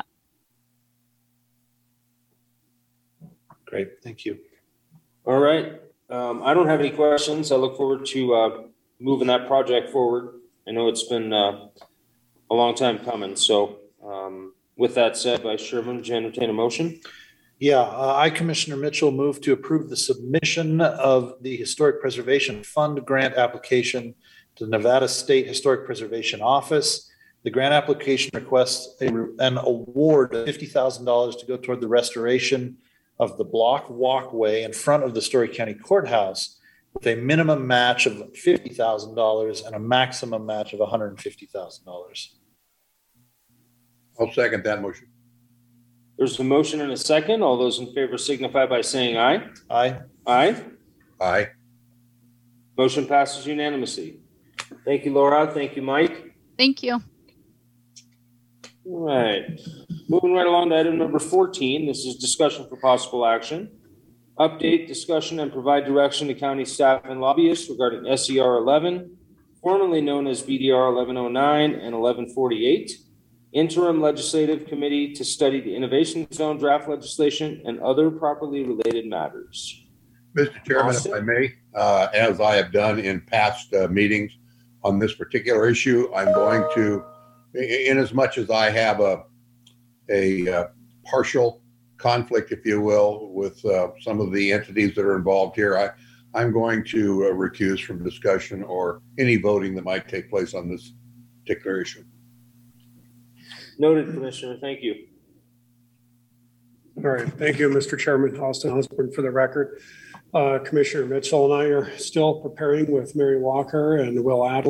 Great, thank you. All right. I don't have any questions. I look forward to moving that project forward. I know it's been a long time coming. So with that said, Vice Chairman, would you entertain a motion? Yeah, I, Commissioner Mitchell, move to approve the submission of the Historic Preservation Fund grant application to the Nevada State Historic Preservation Office. The grant application requests an award of $50,000 to go toward the restoration of the block walkway in front of the Story County Courthouse, with a minimum match of $50,000 and a maximum match of $150,000. I'll second that motion. There's a motion and a second. All those in favor signify by saying aye. Aye. Aye. Aye. Motion passes unanimously. Thank you, Laura. Thank you, Mike. Thank you. All right. Moving right along to item number 14. This is discussion for possible action. Update, discussion, and provide direction to county staff and lobbyists regarding SER 11, formerly known as BDR 1109 and 1148. Interim Legislative Committee to study the Innovation Zone draft legislation and other properly related matters. Mr. Chairman, if I may, as I have done in past meetings on this particular issue, I'm going to, in as much as I have a partial conflict, if you will, with some of the entities that are involved here, I'm going to recuse from discussion or any voting that might take place on this particular issue. Noted, Commissioner. Thank you. All right. Thank you, Mr. Chairman. Austin Osborne for the record. Commissioner Mitchell and I are still preparing with Mary Walker and Will Adler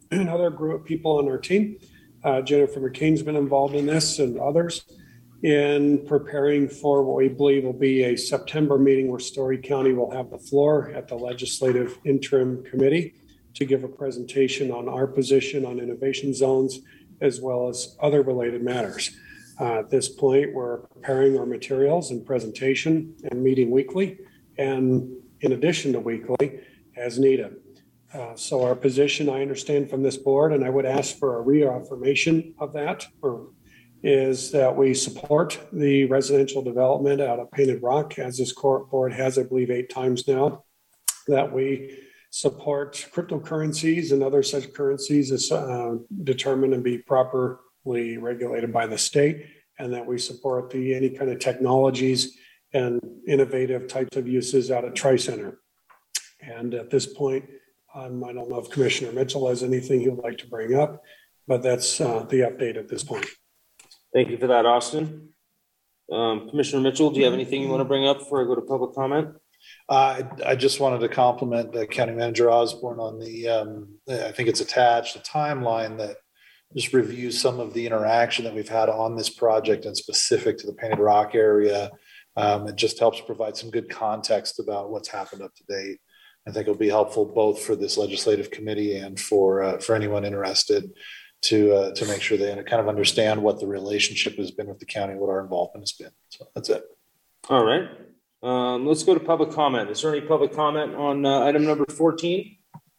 another group of people on our team. Jennifer McCain's been involved in this and others in preparing for what we believe will be a September meeting where Story County will have the floor at the Legislative Interim Committee to give a presentation on our position on innovation zones as well as other related matters. At this point, we're preparing our materials and presentation and meeting weekly, and in addition to weekly as needed. So our position, I understand from this board, and I would ask for a reaffirmation of that, is that we support the residential development out of Painted Rock, as this board has, I believe, 8 times now, that we support cryptocurrencies and other such currencies as determined and be properly regulated by the state, and that we support any kind of technologies and innovative types of uses out at Tri-Center. And at this point, I don't know if Commissioner Mitchell has anything he would like to bring up, but that's the update at this point. Thank you for that, Austin. Commissioner Mitchell, do you have anything you want to bring up before I go to public comment? I just wanted to compliment County Manager Osborne on the, I think it's attached, a timeline that just reviews some of the interaction that we've had on this project and specific to the Painted Rock area. It just helps provide some good context about what's happened up to date. I think it'll be helpful both for this legislative committee and for anyone interested to make sure they kind of understand what the relationship has been with the county, what our involvement has been. So that's it. All right. Let's go to public comment. Is there any public comment on item number 14?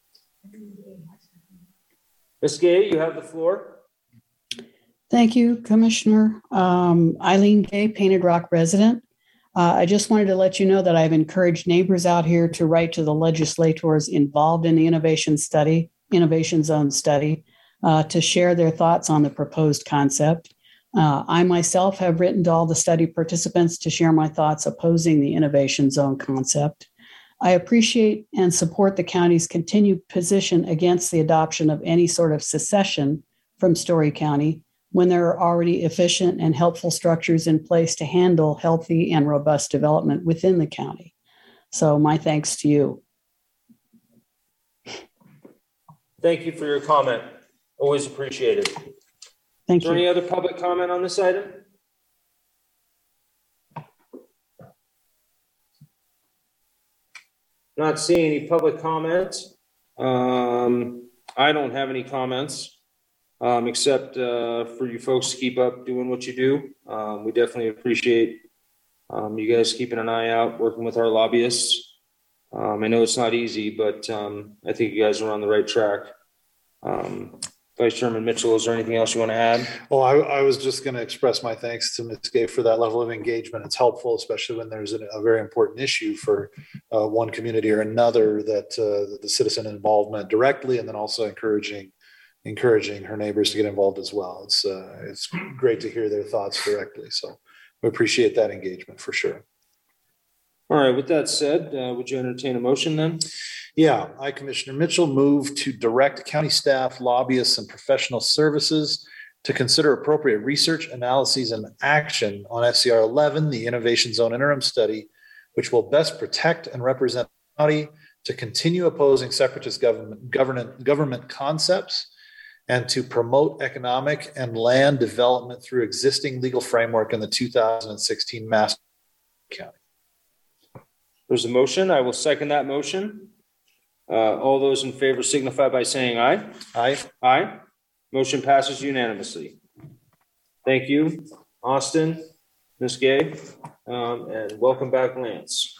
Ms. Gay, you have the floor. Thank you, Commissioner. Eileen Gay, Painted Rock resident. I just wanted to let you know that I've encouraged neighbors out here to write to the legislators involved in the innovation zone study, to share their thoughts on the proposed concept. I myself have written to all the study participants to share my thoughts opposing the innovation zone concept. I appreciate and support the county's continued position against the adoption of any sort of secession from Story County when there are already efficient and helpful structures in place to handle healthy and robust development within the county. So my thanks to you. Thank you for your comment. Always appreciated. Thank you. Is there any other public comment on this item? Not seeing any public comments. I don't have any comments, except for you folks to keep up doing what you do. We definitely appreciate you guys keeping an eye out, working with our lobbyists. I know it's not easy, but I think you guys are on the right track. Vice Chairman Mitchell, is there anything else you want to add? Well, I was just going to express my thanks to Ms. Gay for that level of engagement. It's helpful, especially when there's a very important issue for one community or another, that the citizen involvement directly, and then also encouraging her neighbors to get involved as well. It's great to hear their thoughts directly. So we appreciate that engagement for sure. All right. With that said, would you entertain a motion then? Yeah, I, Commissioner Mitchell, move to direct county staff, lobbyists, and professional services to consider appropriate research, analyses, and action on SCR 11, the Innovation Zone Interim Study, which will best protect and represent the county, to continue opposing separatist government concepts, and to promote economic and land development through existing legal framework in the 2016 Master County. There's a motion. I will second that motion. All those in favor signify by saying aye. Aye. Aye. Motion passes unanimously. Thank you, Austin, Ms. Gay, and welcome back, Lance.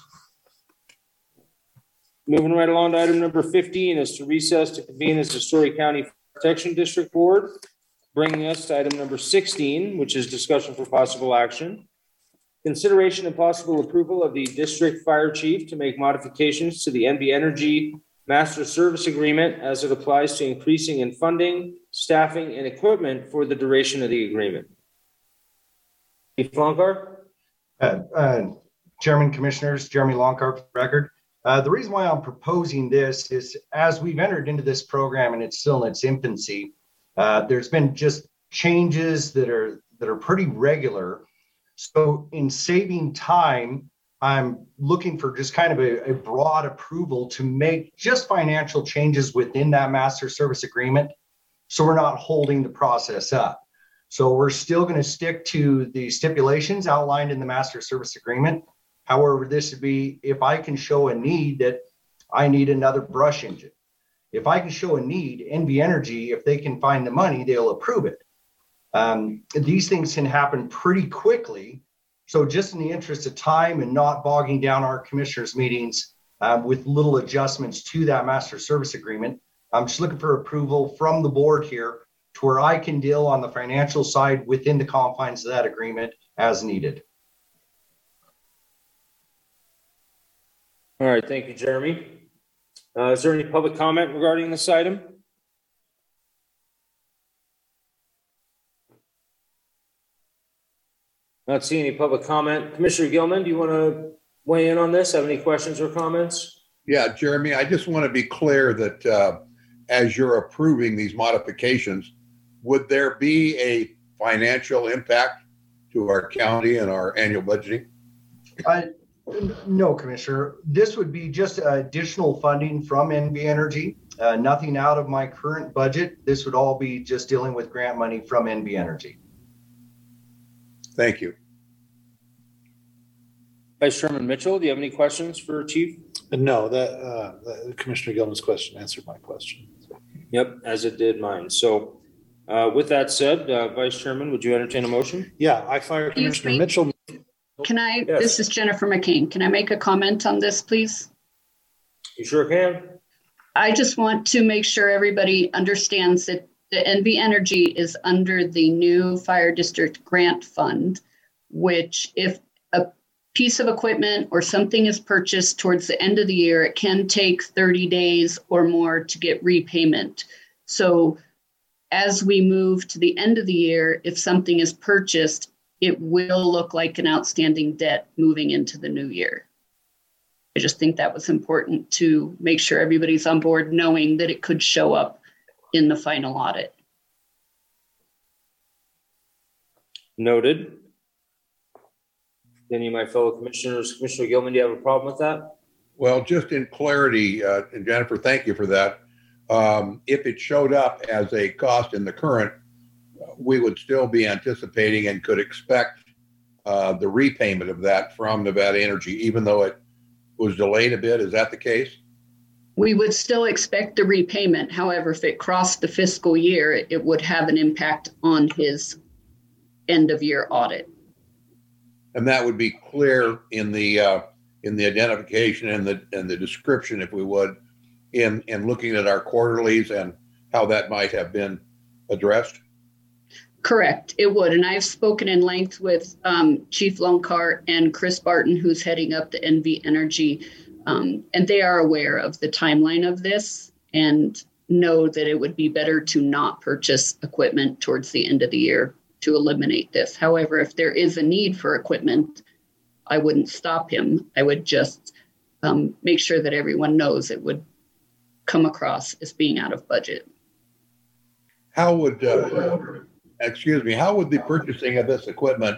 Moving right along to item number 15 is to recess to convene as the Story County Protection District Board, bringing us to item number 16, which is discussion for possible action. Consideration and possible approval of the district fire chief to make modifications to the NB Energy Master Service Agreement as it applies to increasing in funding, staffing, and equipment for the duration of the agreement. Chief Lonkar? Chairman, Commissioners, Jeremy Lonkar for the record. The reason why I'm proposing this is, as we've entered into this program and it's still in its infancy, there's been just changes that are pretty regular. So in saving time, I'm looking for just kind of a broad approval to make just financial changes within that master service agreement, so we're not holding the process up. So we're still going to stick to the stipulations outlined in the master service agreement. However, this would be if I can show a need that I need another brush engine. If I can show a need, NV Energy, if they can find the money, they'll approve it. These things can happen pretty quickly. So just in the interest of time and not bogging down our commissioners' meetings with little adjustments to that master service agreement, I'm just looking for approval from the board here to where I can deal on the financial side within the confines of that agreement as needed. All right, thank you, Jeremy. Is there any public comment regarding this item? Not seeing any public comment. Commissioner Gilman, do you want to weigh in on this? Have any questions or comments? Yeah, Jeremy, I just want to be clear that as you're approving these modifications, would there be a financial impact to our county and our annual budgeting? No, Commissioner. This would be just additional funding from NV Energy, nothing out of my current budget. This would all be just dealing with grant money from NV Energy. Thank you. Vice Chairman Mitchell, do you have any questions for Chief? No, that Commissioner Gilman's question answered my question. Yep, as it did mine. So with that said, Vice Chairman, would you entertain a motion? Yeah, I fire Commissioner Mitchell. Can I, Yes. This is Jennifer McCain. Can I make a comment on this, please? You sure can. I just want to make sure everybody understands that the NV Energy is under the new fire district grant fund, which if a piece of equipment or something is purchased towards the end of the year, it can take 30 days or more to get repayment. So as we move to the end of the year, if something is purchased, it will look like an outstanding debt moving into the new year. I just think that was important to make sure everybody's on board knowing that it could show up in the final audit. Noted. Any of my fellow commissioners, Commissioner Gilman, do you have a problem with that? Well, just in clarity, and Jennifer, thank you for that. If it showed up as a cost in the current, we would still be anticipating and could expect the repayment of that from Nevada Energy, even though it was delayed a bit. Is that the case? We would still expect the repayment. However, if it crossed the fiscal year, it would have an impact on his end of year audit. And that would be clear in the identification and the description, if we would, in looking at our quarterlies and how that might have been addressed. Correct, it would. And I've spoken in length with Chief Lonkar and Chris Barton, who's heading up the NV Energy. And they are aware of the timeline of this and know that it would be better to not purchase equipment towards the end of the year to eliminate this. However, if there is a need for equipment, I wouldn't stop him. I would just make sure that everyone knows it would come across as being out of budget. How would, how would the purchasing of this equipment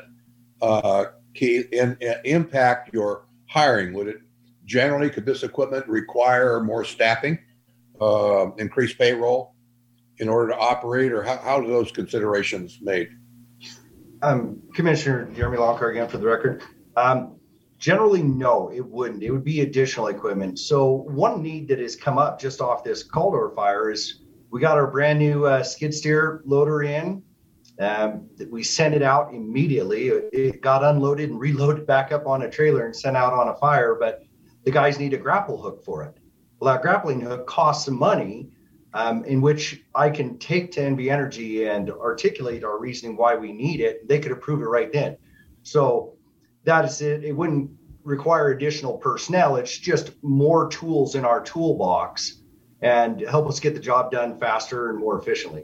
impact your hiring? Would it generally, could this equipment require more staffing, increased payroll in order to operate, or how are those considerations made? Commissioner Jeremy Lonkar again for the record. Generally, no, it wouldn't. It would be additional equipment. So one need that has come up just off this Caldor fire is we got our brand new skid steer loader in. We sent it out immediately. It got unloaded and reloaded back up on a trailer and sent out on a fire, but the guys need a grapple hook for it. Well, that grappling hook costs some money, in which I can take to NV Energy and articulate our reasoning why we need it. They could approve it right then. So that is it. It wouldn't require additional personnel. It's just more tools in our toolbox and help us get the job done faster and more efficiently.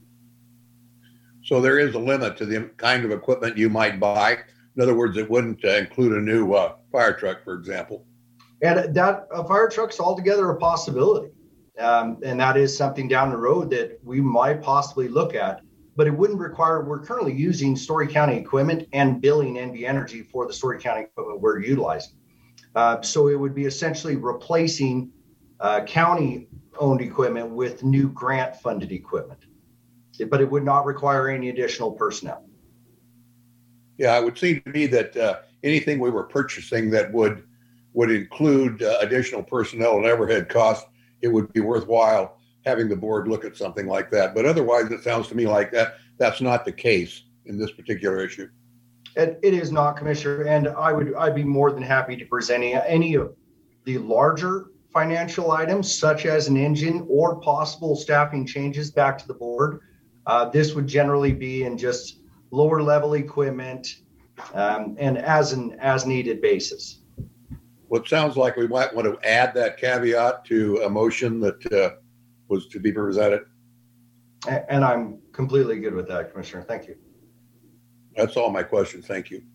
So there is a limit to the kind of equipment you might buy. In other words, it wouldn't include a new fire truck, for example. And that a fire truck's altogether a possibility. And that is something down the road that we might possibly look at. but it wouldn't require, we're currently using Story County equipment and billing NV Energy for the Story County equipment we're utilizing. So it would be essentially replacing county-owned equipment with new grant-funded equipment, but it would not require any additional personnel. Yeah, it would seem to me that anything we were purchasing that would include additional personnel and overhead costs, it would be worthwhile having the board look at something like that. But otherwise, it sounds to me like that's not the case in this particular issue. It is not, Commissioner, and I'd be more than happy to present any of the larger financial items, such as an engine or possible staffing changes back to the board. This would generally be in just lower level equipment and as needed basis. Well, it sounds like we might want to add that caveat to a motion that was to be presented. And I'm completely good with that, Commissioner. Thank you. That's all my questions. Thank you.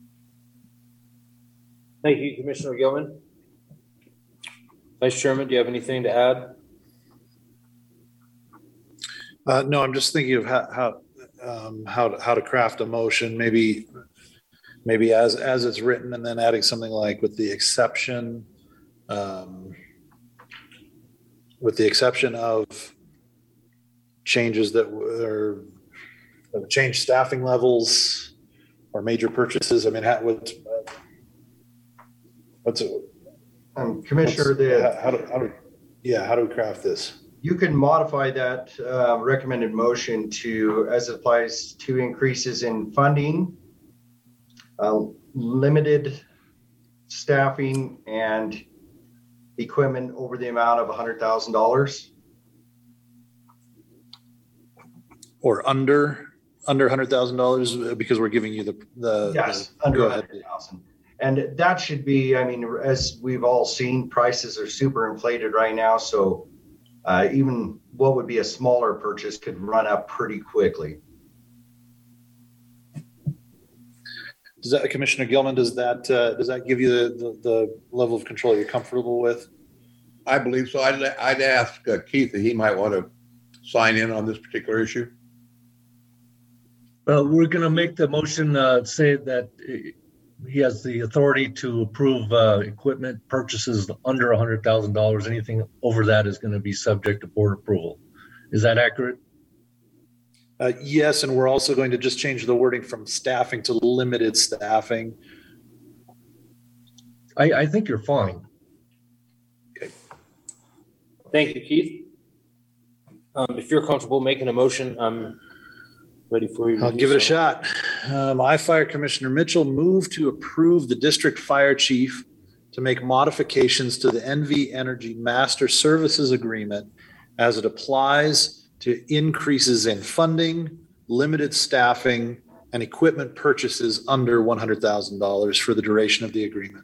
Thank you, Commissioner Gilman. Vice Chairman, do you have anything to add? No, I'm just thinking of how to craft a motion, maybe as it's written, and then adding something like with the exception of changes that are change staffing levels or major purchases. I mean, Commissioner, how do we craft this? You can modify that recommended motion to, as it applies to increases in funding, limited staffing, and equipment over the amount of $100,000. Or under $100,000 because we're giving you the yes, under $100,000. And that should be, I mean, as we've all seen, prices are super inflated right now. So even what would be a smaller purchase could run up pretty quickly. Does that, Commissioner Gilman, does that give you the level of control you're comfortable with? I believe so. I'd ask Keith if he might want to sign in on this particular issue. We're going to make the motion say that he has the authority to approve equipment purchases under $100,000. Anything over that is going to be subject to board approval. Is that accurate? Yes, and we're also going to just change the wording from staffing to limited staffing. I think you're fine. Okay. Thank you, Keith. If you're comfortable making a motion, I'm ready for you. I'll give it a shot. I, Fire Commissioner Mitchell, move to approve the district fire chief to make modifications to the NV Energy Master Services Agreement as it applies to increases in funding, limited staffing, and equipment purchases under $100,000 for the duration of the agreement.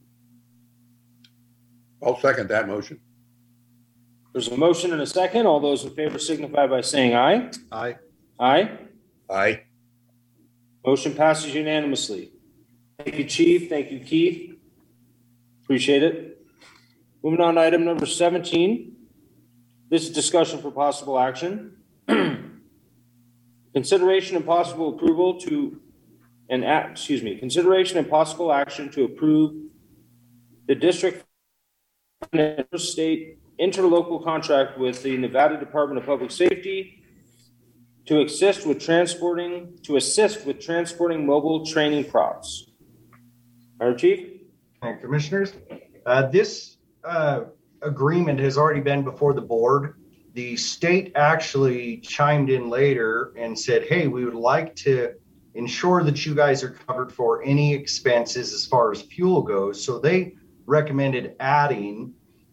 I'll second that motion. There's a motion and a second. All those in favor signify by saying aye. Aye. Aye. Aye. Motion passes unanimously. Thank you, Chief. Thank you, Keith. Appreciate it. Moving on to item number 17. This is discussion for possible action. Consideration and possible approval consideration and possible action to approve the district state interlocal contract with the Nevada Department of Public Safety to assist with transporting mobile training props. Our Chief. Thank you, Commissioners. This agreement has already been before the board. The state actually chimed in later and said, hey, we would like to ensure that you guys are covered for any expenses as far as fuel goes. So they recommended adding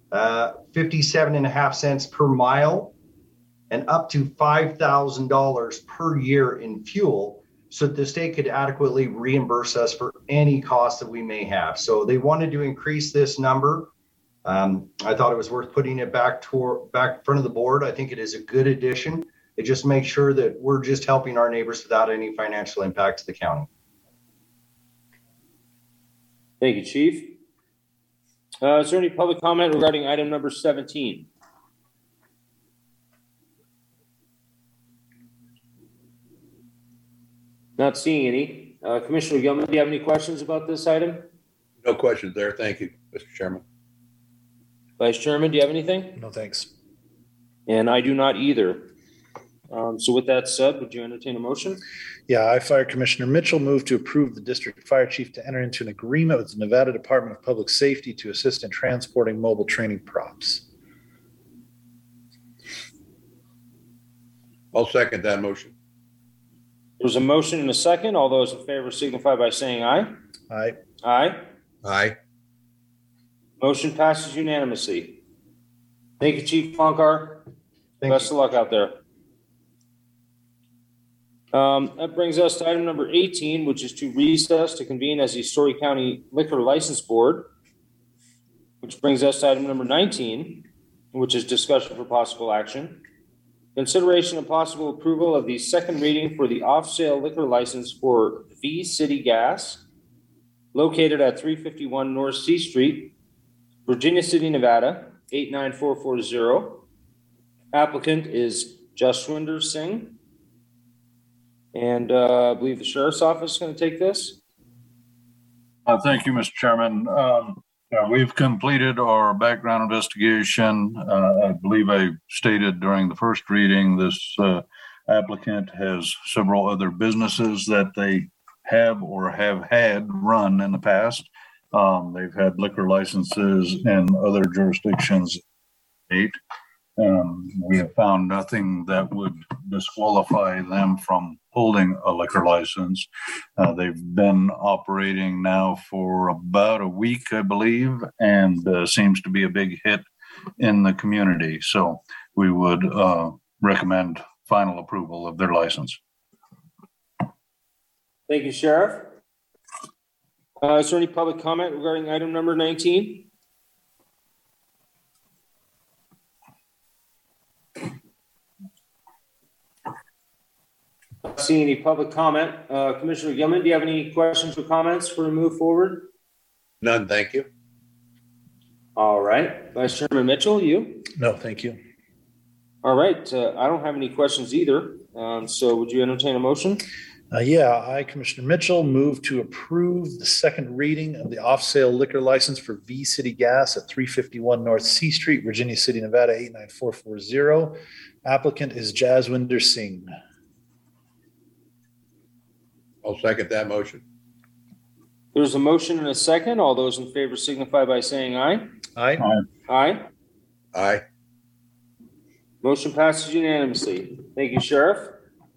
57.5 cents per mile and up to $5,000 per year in fuel so that the state could adequately reimburse us for any costs that we may have. So they wanted to increase this number. I thought it was worth putting it back in front of the board. I think it is a good addition. It just makes sure that we're just helping our neighbors without any financial impact to the county. Thank you, Chief. Is there any public comment regarding item number 17? Not seeing any. Commissioner Gilman, do you have any questions about this item? No questions there. Thank you, Mr. Chairman. Vice Chairman, do you have anything? No, thanks. And I do not either. So with that said, would you entertain a motion? Yeah, I, Fire Commissioner Mitchell, move to approve the district fire chief to enter into an agreement with the Nevada Department of Public Safety to assist in transporting mobile training props. I'll second that motion. There's a motion and a second. All those in favor signify by saying aye. Aye. Aye. Aye. Motion passes unanimously. Thank you, Chief Plunkar. Best of luck out there. That brings us to item number 18, which is to recess to convene as the Story County Liquor License Board, which brings us to item number 19, which is discussion for possible action. Consideration and possible approval of the second reading for the off-sale liquor license for V City Gas, located at 351 North C Street, Virginia City, Nevada, 89440. Applicant is Jaswinder Singh. And I believe the Sheriff's Office is going to take this. Thank you, Mr. Chairman. We've completed our background investigation. I believe I stated during the first reading, this applicant has several other businesses that they have or have had run in the past. They've had liquor licenses in other jurisdictions. We have found nothing that would disqualify them from holding a liquor license. They've been operating now for about a week, I believe, and seems to be a big hit in the community. So we would recommend final approval of their license. Thank you, Sheriff. Is there any public comment regarding item number 19? Not seeing any public comment. Commissioner Gilman, do you have any questions or comments for a move forward? None, thank you. All right. Vice Chairman Mitchell, you? No, thank you. All right. I don't have any questions either. So would you entertain a motion? I, Commissioner Mitchell, move to approve the second reading of the off-sale liquor license for V City Gas at 351 North C Street, Virginia City, Nevada, 89440. Applicant is Jaswinder Singh. I'll second that motion. There's a motion and a second. All those in favor signify by saying aye. Aye. Aye. Aye. Motion passes unanimously. Thank you, Sheriff.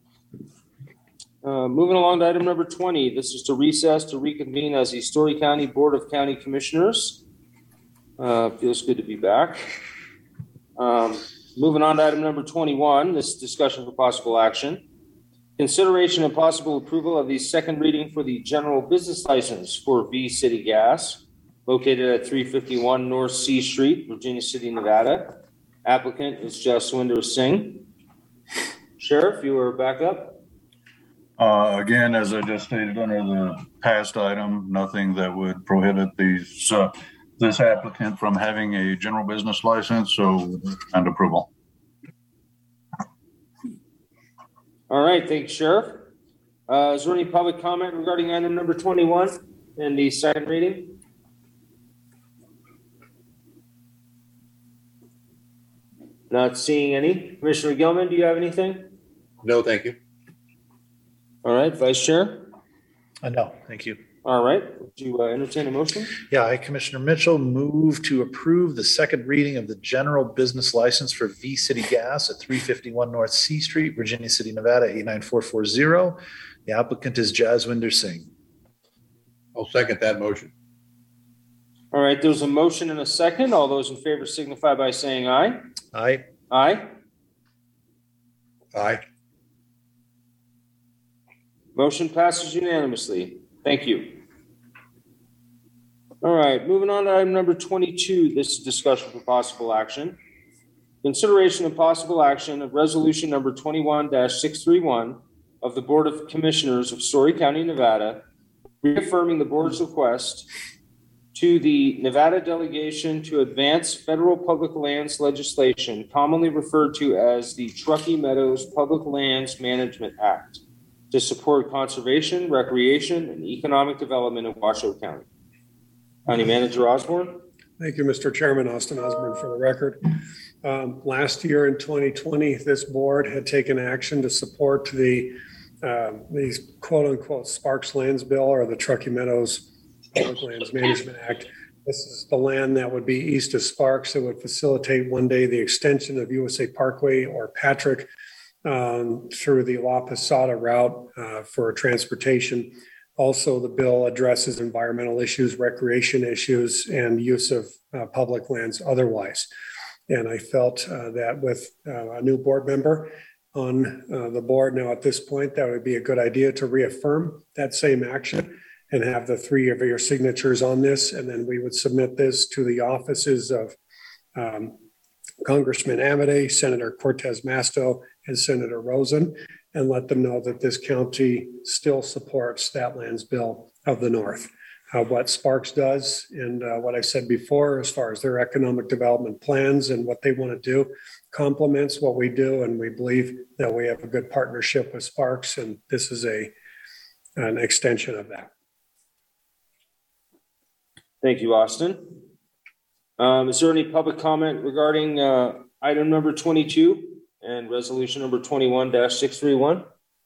Moving along to item number 20. This is to recess to reconvene as the Story County Board of County Commissioners. Feels good to be back. Moving on to item number 21. This is discussion for possible action. Consideration and possible approval of the second reading for the general business license for V City Gas, located at 351 North C Street, Virginia City, Nevada. Applicant is Jaswinder Singh. Sheriff, you are back up. Again, as I just stated under the past item, nothing that would prohibit this applicant from having a general business license, so and approval. All right, thanks, Sheriff. Is there any public comment regarding item number 21 in the second reading? Not seeing any. Commissioner Gilman, do you have anything? No, thank you. All right, Vice Chair? No, thank you. All right, would you entertain a motion? Yeah, I, Commissioner Mitchell, move to approve the second reading of the general business license for V City Gas at 351 North C Street, Virginia City, Nevada, 89440. The applicant is Jaswinder Singh. I'll second that motion. All right, there's a motion and a second. All those in favor signify by saying aye. Aye. Aye. Aye. Motion passes unanimously. Thank you. All right, moving on to item number 22. This is discussion for possible action. Consideration of possible action of resolution number 21-631 of the Board of Commissioners of Story County, Nevada, reaffirming the board's request to the Nevada Delegation to Advance Federal Public Lands Legislation, commonly referred to as the Truckee Meadows Public Lands Management Act. to support conservation, recreation, and economic development in Washoe County. County Manager Osborne. Thank you, Mr. Chairman. Austin Osborne for the record. Last year in 2020, this board had taken action to support these quote unquote Sparks Lands Bill, or the Truckee Meadows Public Lands Management Act. This is the land that would be east of Sparks that would facilitate one day the extension of USA Parkway or Patrick through the La Posada route for transportation. Also, the bill addresses environmental issues, recreation issues, and use of public lands otherwise. And I felt that with a new board member on the board now at this point, that would be a good idea to reaffirm that same action and have the three of your signatures on this. And then we would submit this to the offices of Congressman Amodei, Senator Cortez Masto, and Senator Rosen, and let them know that this county still supports that lands bill of the North. What Sparks does and what I said before, as far as their economic development plans and what they want to do, complements what we do. And we believe that we have a good partnership with Sparks, and this is an extension of that. Thank you, Austin. Is there any public comment regarding item number 22 and resolution number 21-631?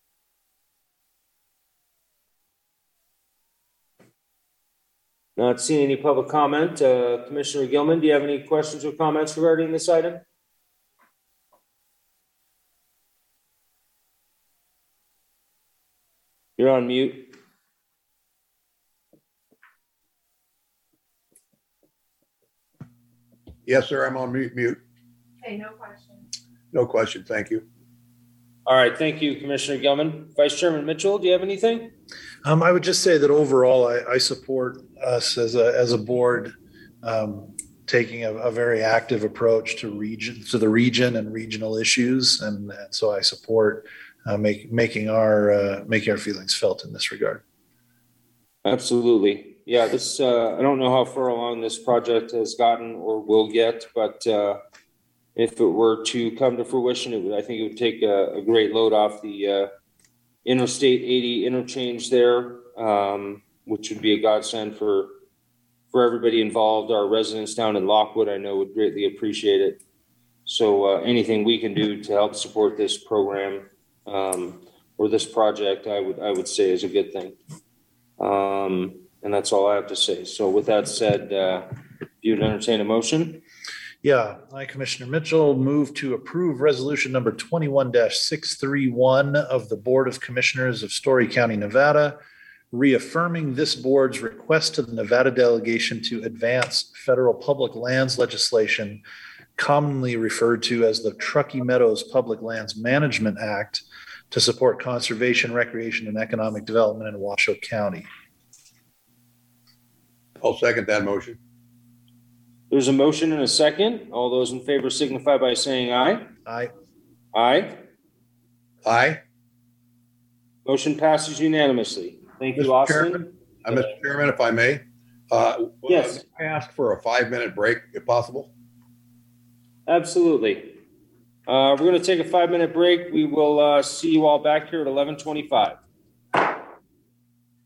Not seeing any public comment. Commissioner Gilman, do you have any questions or comments regarding this item? You're on mute. Yes, sir. I'm on mute. Okay, no questions. No question. Thank you. All right. Thank you, Commissioner Gilman. Vice Chairman Mitchell, do you have anything? I would just say that overall, I support us as a board taking a very active approach to the region and regional issues, and so I support making our feelings felt in this regard. Absolutely. Yeah, this I don't know how far along this project has gotten or will get, but if it were to come to fruition, I think it would take a great load off the Interstate 80 interchange there, which would be a godsend for everybody involved. Our residents down in Lockwood, I know, would greatly appreciate it. So anything we can do to help support this program or this project, I would say is a good thing. And that's all I have to say. So with that said, you'd entertain a motion? Yeah, I, Commissioner Mitchell, move to approve resolution number 21-631 of the Board of Commissioners of Story County, Nevada, reaffirming this board's request to the Nevada delegation to advance federal public lands legislation, commonly referred to as the Truckee Meadows Public Lands Management Act, to support conservation, recreation, and economic development in Washoe County. I'll second that motion. There's a motion and a second. All those in favor signify by saying aye. Aye. Aye. Aye. Motion passes unanimously. Thank you, Austin. Mr. Chairman, if I may. Yes. I ask for a 5-minute break, if possible. Absolutely. We're going to take a 5-minute break. We will see you all back here at 11:25.